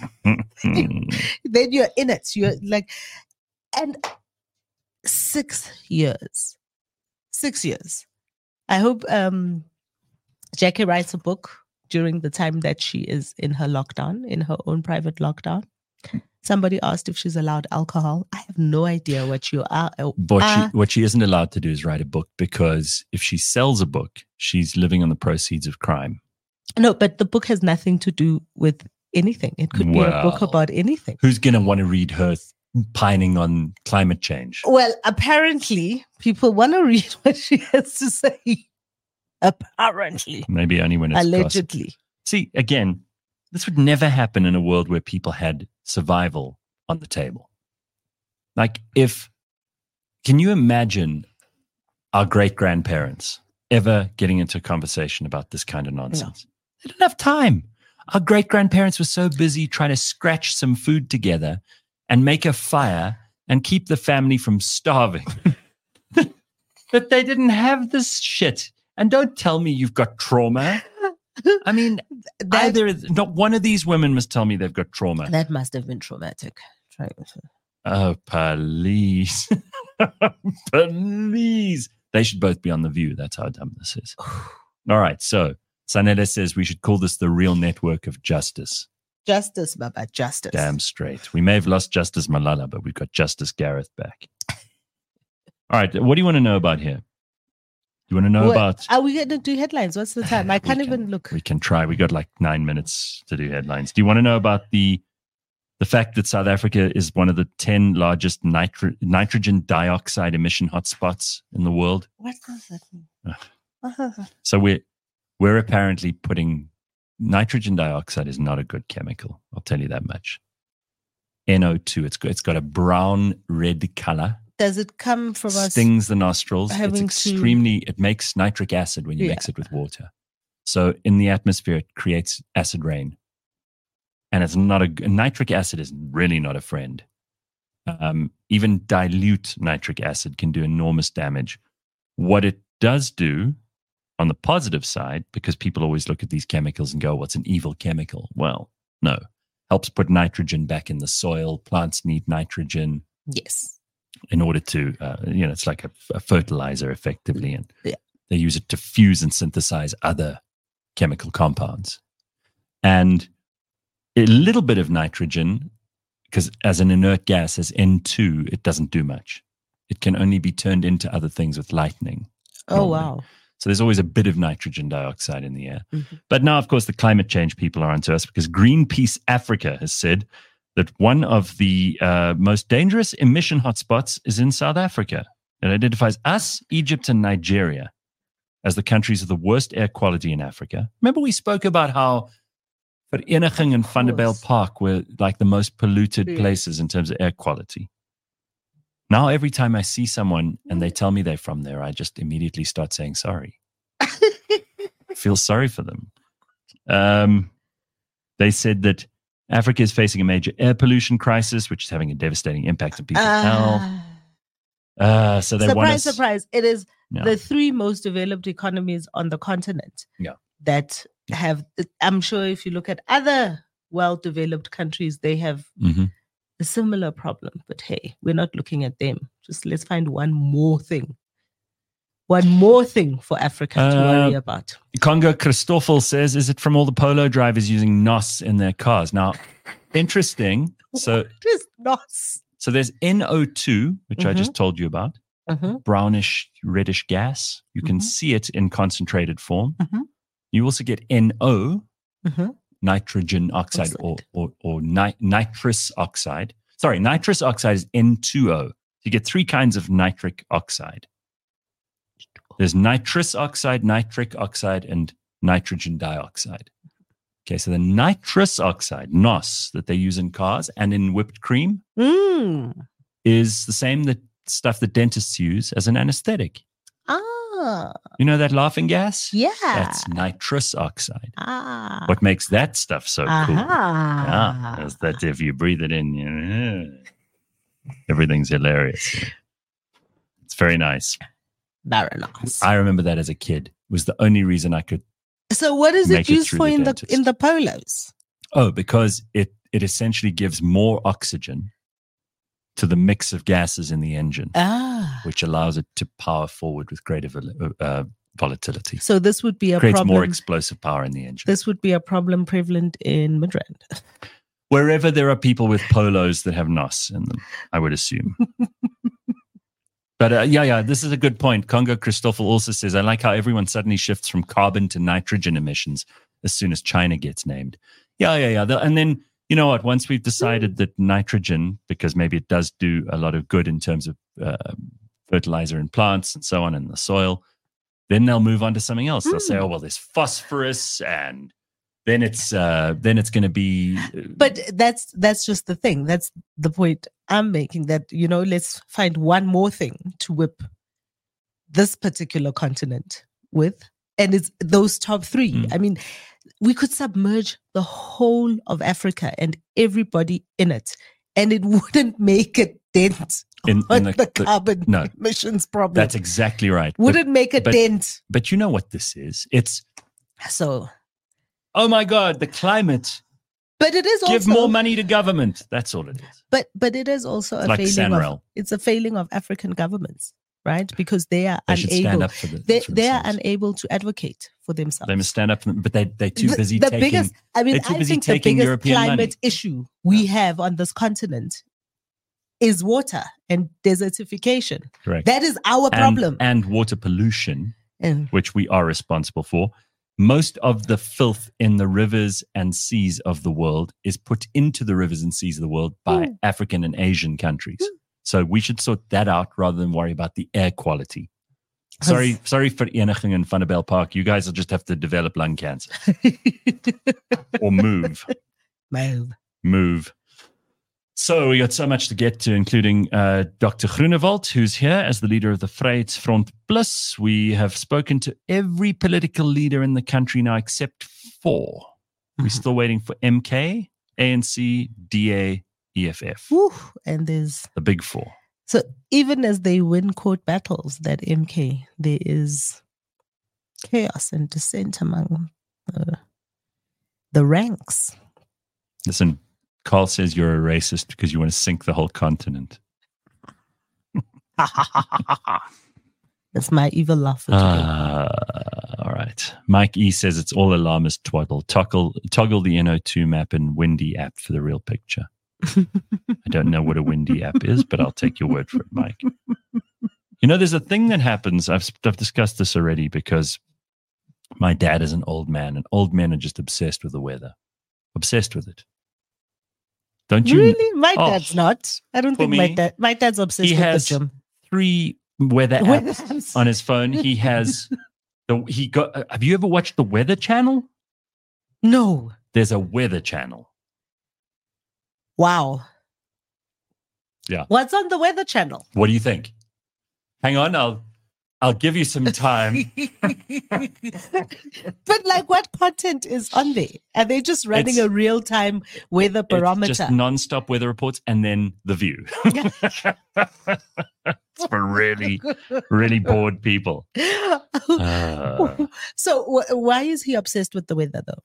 S2: then you're in it. You're like, and 6 years. 6 years. I hope Jackie writes a book during the time that she is in her lockdown, in her own private lockdown. Somebody asked if she's allowed alcohol. I have no idea what you are.
S1: What she isn't allowed to do is write a book, because if she sells a book, she's living on the proceeds of crime.
S2: No, but the book has nothing to do with anything. It could be a book about anything.
S1: Who's going to want to read her pining on climate change?
S2: Well, apparently, people want to read what she has to say. Apparently.
S1: Maybe only when it's
S2: allegedly.
S1: Gossip. See, again, this would never happen in a world where people had survival on the table. Like, can you imagine our great-grandparents ever getting into a conversation about this kind of nonsense? No. They didn't have time. Our great-grandparents were so busy trying to scratch some food together and make a fire and keep the family from starving that they didn't have this shit. And don't tell me you've got trauma. I mean, not one of these women must tell me they've got trauma.
S2: That must have been traumatic.
S1: Oh, please. Please. They should both be on The View. That's how dumb this is. All right. So Sanele says we should call this the real network of justice.
S2: Justice, Baba, justice.
S1: Damn straight. We may have lost Justice Malala, but we've got Justice Gareth back. All right. What do you want to know about here? Do you want to know about...
S2: Are we going to do headlines? What's the time? I can't even look.
S1: We can try. We got like 9 minutes to do headlines. Do you want to know about the fact that South Africa is one of the 10 largest nitrogen dioxide emission hotspots in the world?
S2: What does that mean?
S1: So we're apparently putting... Nitrogen dioxide is not a good chemical. I'll tell you that much. NO2. It's got a brown red color.
S2: Does it come from us?
S1: Stings the nostrils. It makes nitric acid when you mix it with water. So in the atmosphere, it creates acid rain. And it's nitric acid is really not a friend. Even dilute nitric acid can do enormous damage. What it does do on the positive side, because people always look at these chemicals and go, what's an evil chemical? Well, no. Helps put nitrogen back in the soil. Plants need nitrogen.
S2: Yes.
S1: In order to, it's like a fertilizer effectively. And they use it to fuse and synthesize other chemical compounds. And a little bit of nitrogen, because as an inert gas, as N2, it doesn't do much. It can only be turned into other things with lightning.
S2: Oh, wow.
S1: So there's always a bit of nitrogen dioxide in the air. Mm-hmm. But now, of course, the climate change people are onto us, because Greenpeace Africa has said that one of the most dangerous emission hotspots is in South Africa. It identifies us, Egypt, and Nigeria as the countries with the worst air quality in Africa. Remember we spoke about how Vereniging and Vanderbijl Park were like the most polluted places in terms of air quality. Now every time I see someone and they tell me they're from there, I just immediately start saying sorry. I feel sorry for them. They said that Africa is facing a major air pollution crisis, which is having a devastating impact on people's health. So they
S2: surprise. It is the 3 most developed economies on the continent that have, I'm sure if you look at other well-developed countries, they have a similar problem. But hey, we're not looking at them. Just let's find one more thing for Africa to worry about.
S1: Congo Christoffel says, is it from all the polo drivers using NOS in their cars? Now, interesting. So,
S2: what is NOS?
S1: So there's NO2, which I just told you about, brownish, reddish gas. You can see it in concentrated form. You also get NO, nitrogen oxide or nitrous oxide. Sorry, nitrous oxide is N2O. You get 3 kinds of nitric oxide. There's nitrous oxide, nitric oxide, and nitrogen dioxide. Okay, so the nitrous oxide, NOS, that they use in cars and in whipped cream is the same stuff that dentists use as an anesthetic.
S2: Ah.
S1: You know that laughing gas?
S2: Yeah.
S1: That's nitrous oxide.
S2: Ah.
S1: What makes that stuff so cool?
S2: Ah.
S1: Is that if you breathe it in, everything's hilarious. It's very nice.
S2: Very nice.
S1: I remember that as a kid. It was the only reason I could.
S2: So what is it used for in
S1: dentist.
S2: the polos?
S1: Oh, because it essentially gives more oxygen to the mix of gases in the engine, which allows it to power forward with greater volatility.
S2: So this would be a
S1: Creates
S2: problem.
S1: more explosive power in the engine.
S2: This would be a problem prevalent in Midrand.
S1: Wherever there are people with polos that have NOS in them, I would assume. But this is a good point. Congo Christoffel also says, I like how everyone suddenly shifts from carbon to nitrogen emissions as soon as China gets named. Yeah. And then, you know what, once we've decided that nitrogen, because maybe it does do a lot of good in terms of fertilizer in plants and so on in the soil, then they'll move on to something else. They'll say, oh, well, there's phosphorus and then it's going to be.
S2: But that's just the thing. That's the point I'm making. That let's find one more thing to whip this particular continent with, and it's those top 3. I mean, we could submerge the whole of Africa and everybody in it, and it wouldn't make a dent in the carbon emissions problem.
S1: That's exactly right.
S2: Wouldn't make a dent.
S1: But you know what this is? It's
S2: so.
S1: Oh my God, the climate.
S2: But it is also
S1: give more money to government. That's all it is.
S2: But it is also
S1: it's
S2: a failing. It's a failing of African governments, right? Because they are
S1: unable.
S2: Stand up for they are unable to advocate for themselves.
S1: They must stand up for them, but they're too busy.
S2: I think the biggest
S1: European
S2: climate
S1: money.
S2: issue we have on this continent is water and desertification.
S1: Correct.
S2: That is our problem.
S1: And water pollution, which we are responsible for. Most of the filth in the rivers and seas of the world is put into the rivers and seas of the world by African and Asian countries. So we should sort that out rather than worry about the air quality. Sorry for eniging in Vanderbijl Park. You guys will just have to develop lung cancer. Or move. Move. So we got so much to get to, including Dr. Groenewald, who's here as the leader of the Vryheidsfront Plus. We have spoken to every political leader in the country now except 4. We're still waiting for MK, ANC, DA, EFF.
S2: And there's
S1: the big 4.
S2: So even as they win court battles, that MK, there is chaos and dissent among the ranks.
S1: Listen, Carl says you're a racist because you want to sink the whole continent.
S2: That's my evil laugh.
S1: All right. Mike E says it's all alarmist twaddle. Toggle the NO2 map in Windy app for the real picture. I don't know what a Windy app is, but I'll take your word for it, Mike. There's a thing that happens. I've discussed this already because my dad is an old man, and old men are just obsessed with the weather. Obsessed with it. Don't you?
S2: Really? My dad's not. I don't think my dad's obsessed with the gym.
S1: 3 weather apps on his phone. He has have you ever watched the Weather Channel?
S2: No.
S1: There's a Weather Channel.
S2: Wow.
S1: Yeah.
S2: What's on the Weather Channel?
S1: What do you think? Hang on, I'll give you some time.
S2: But what content is on there? Are they just running a real-time weather barometer?
S1: It's just non-stop weather reports and then The View. It's for really, really bored people.
S2: So why is he obsessed with the weather, though?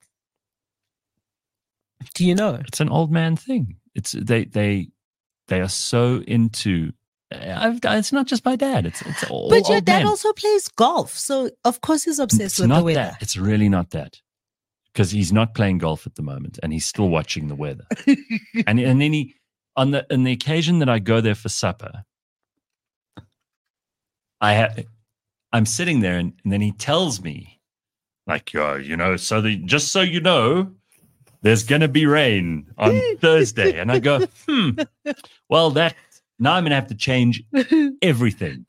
S2: Do you know?
S1: It's an old man thing. It's they are so into. It's not just my dad. It's all.
S2: But your
S1: old
S2: dad
S1: men.
S2: also plays golf, so of course he's obsessed with the weather.
S1: That. It's really not that, because he's not playing golf at the moment, and he's still watching the weather. and then he on the occasion that I go there for supper, I'm sitting there, and then he tells me, just so you know, there's going to be rain on Thursday. And I go, well, now I'm going to have to change everything.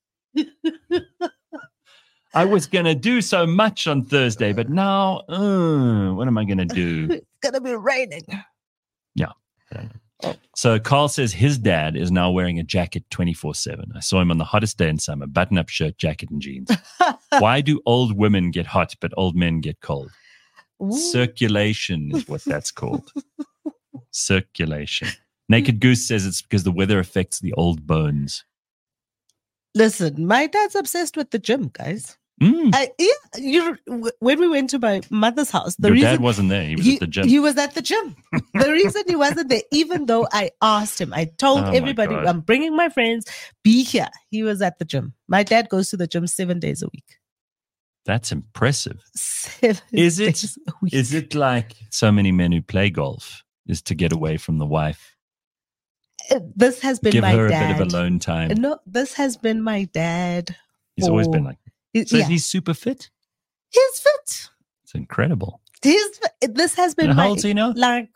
S1: I was going to do so much on Thursday, but now, what am I going to do?
S2: It's going to be raining.
S1: Yeah. So Carl says his dad is now wearing a jacket 24/7. I saw him on the hottest day in summer, button-up shirt, jacket, and jeans. Why do old women get hot, but old men get cold? Ooh. Circulation is what that's called. Circulation. Naked Goose says it's because the weather affects the old bones.
S2: Listen, my dad's obsessed with the gym, guys. When we went to my mother's house,
S1: Your dad wasn't there. He was at the gym.
S2: He was at the gym. The reason he wasn't there, even though I asked him, I told everybody, I'm bringing my friends, be here. He was at the gym. My dad goes to the gym 7 days a week.
S1: That's impressive.
S2: 7
S1: Is
S2: days a week.
S1: Is it like so many men who play golf is to get away from the wife?
S2: This has been
S1: Give
S2: my
S1: her
S2: dad.
S1: a bit of alone time.
S2: No, this has been my dad.
S1: He's always been like that. So he's super fit?
S2: He's fit.
S1: It's incredible.
S2: This has been
S1: how old is he now?
S2: Like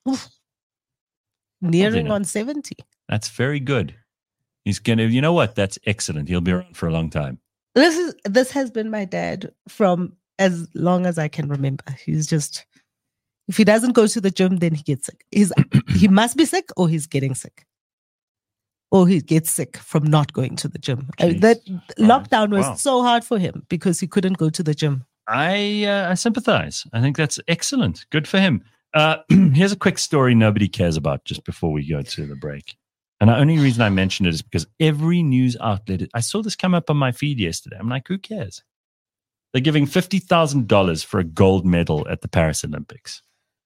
S2: nearing on 70.
S1: That's very good. He's going to, you know what? That's excellent. He'll be around for a long time.
S2: This has been my dad from as long as I can remember. He's just, if he doesn't go to the gym, then he gets sick. He must be sick or he's getting sick. Or he gets sick from not going to the gym. That lockdown was so hard for him because he couldn't go to the gym.
S1: I sympathize. I think that's excellent. Good for him. Here's a quick story nobody cares about just before we go to the break. And the only reason I mention it is because every news outlet, I saw this come up on my feed yesterday. I'm like, who cares? They're giving $50,000 for a gold medal at the Paris Olympics.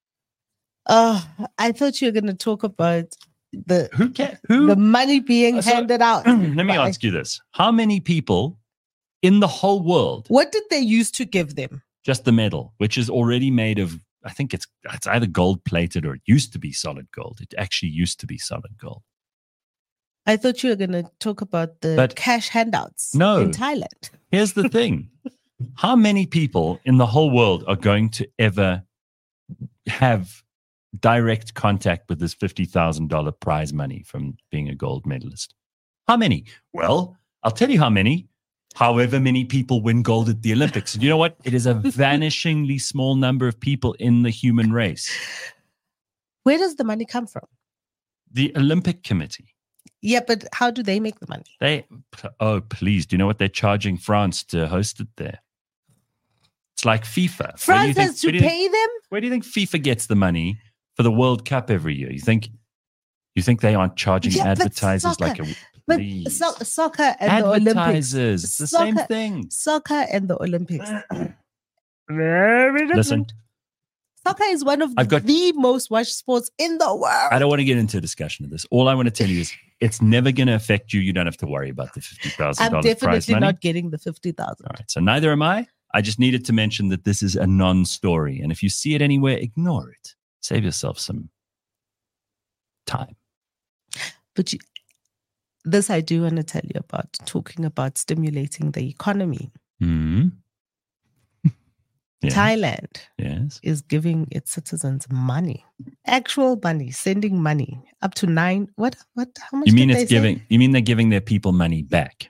S2: I thought you were going to talk about the
S1: the
S2: money being handed out.
S1: Let me ask you this. How many people in the whole world?
S2: What did they used to give them?
S1: Just the medal, which is already made of, I think it's either gold plated or it used to be solid gold. It actually used to be solid gold.
S2: I thought you were going to talk about the cash handouts in Thailand.
S1: Here's the thing. How many people in the whole world are going to ever have direct contact with this $50,000 prize money from being a gold medalist? How many? Well, I'll tell you how many. However many people win gold at the Olympics. And you know what? It is a vanishingly small number of people in the human race.
S2: Where does the money come from?
S1: The Olympic Committee.
S2: Yeah, but how do they make the money?
S1: Please. Do you know what they're charging France to host it there? It's like FIFA.
S2: France has to pay them?
S1: Where do you think FIFA gets the money for the World Cup every year? You think they aren't charging advertisers like a... Please.
S2: But soccer and the Olympics.
S1: Advertisers. It's the same thing.
S2: Soccer and the Olympics.
S1: Very different. Listen.
S2: Soccer is one of the most watched sports in the world.
S1: I don't want to get into a discussion of this. All I want to tell you is it's never going to affect you. You don't have to worry about the $50,000
S2: I'm definitely
S1: prize money.
S2: not getting the $50,000.
S1: All right. So neither am I. I just needed to mention that this is a non-story. And if you see it anywhere, ignore it. Save yourself some time.
S2: But this I do want to tell you about, talking about stimulating the economy.
S1: Mm-hmm.
S2: Yeah. Thailand is giving its citizens money, actual money, sending money up to $9. What? How much?
S1: You mean You mean they're giving their people money back?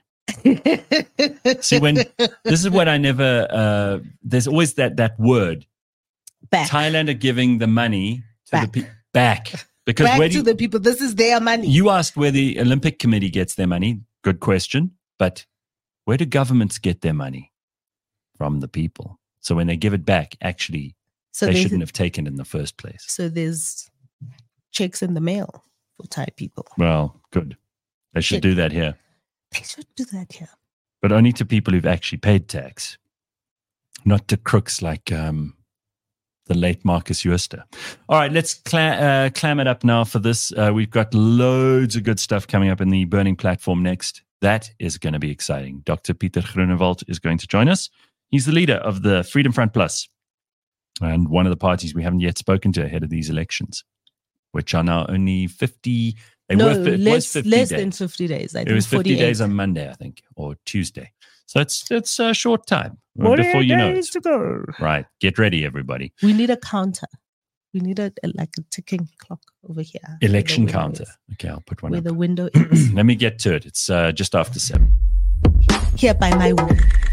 S1: See, this is what I never. There's always that word.
S2: Back.
S1: Thailand are giving the money to the people back because
S2: back to the people. This is their money.
S1: You asked where the Olympic Committee gets their money. Good question, but where do governments get their money? From the people. So when they give it back, actually, they shouldn't have taken it in the first place.
S2: So there's checks in the mail for Thai people.
S1: Well, good. They should do that here.
S2: They should do that here.
S1: But only to people who've actually paid tax, not to crooks like the late Marcus Jooste. All right, let's clam it up now for this. We've got loads of good stuff coming up in the Burning Platform next. That is going to be exciting. Dr. Pieter Groenewald is going to join us. He's the leader of the Freedom Front Plus and one of the parties we haven't yet spoken to ahead of these elections, which are now only 50.
S2: Less than 50 days. I think
S1: it was 50
S2: 48.
S1: days on Monday, I think, or Tuesday. So it's a short time before you know it.
S2: To go.
S1: Right. Get ready, everybody.
S2: We need a counter. We need like a ticking clock over here.
S1: Election counter. Okay, I'll put one
S2: where
S1: up.
S2: the window is.
S1: Let me get to it. It's just after 7.
S2: Here by my wall.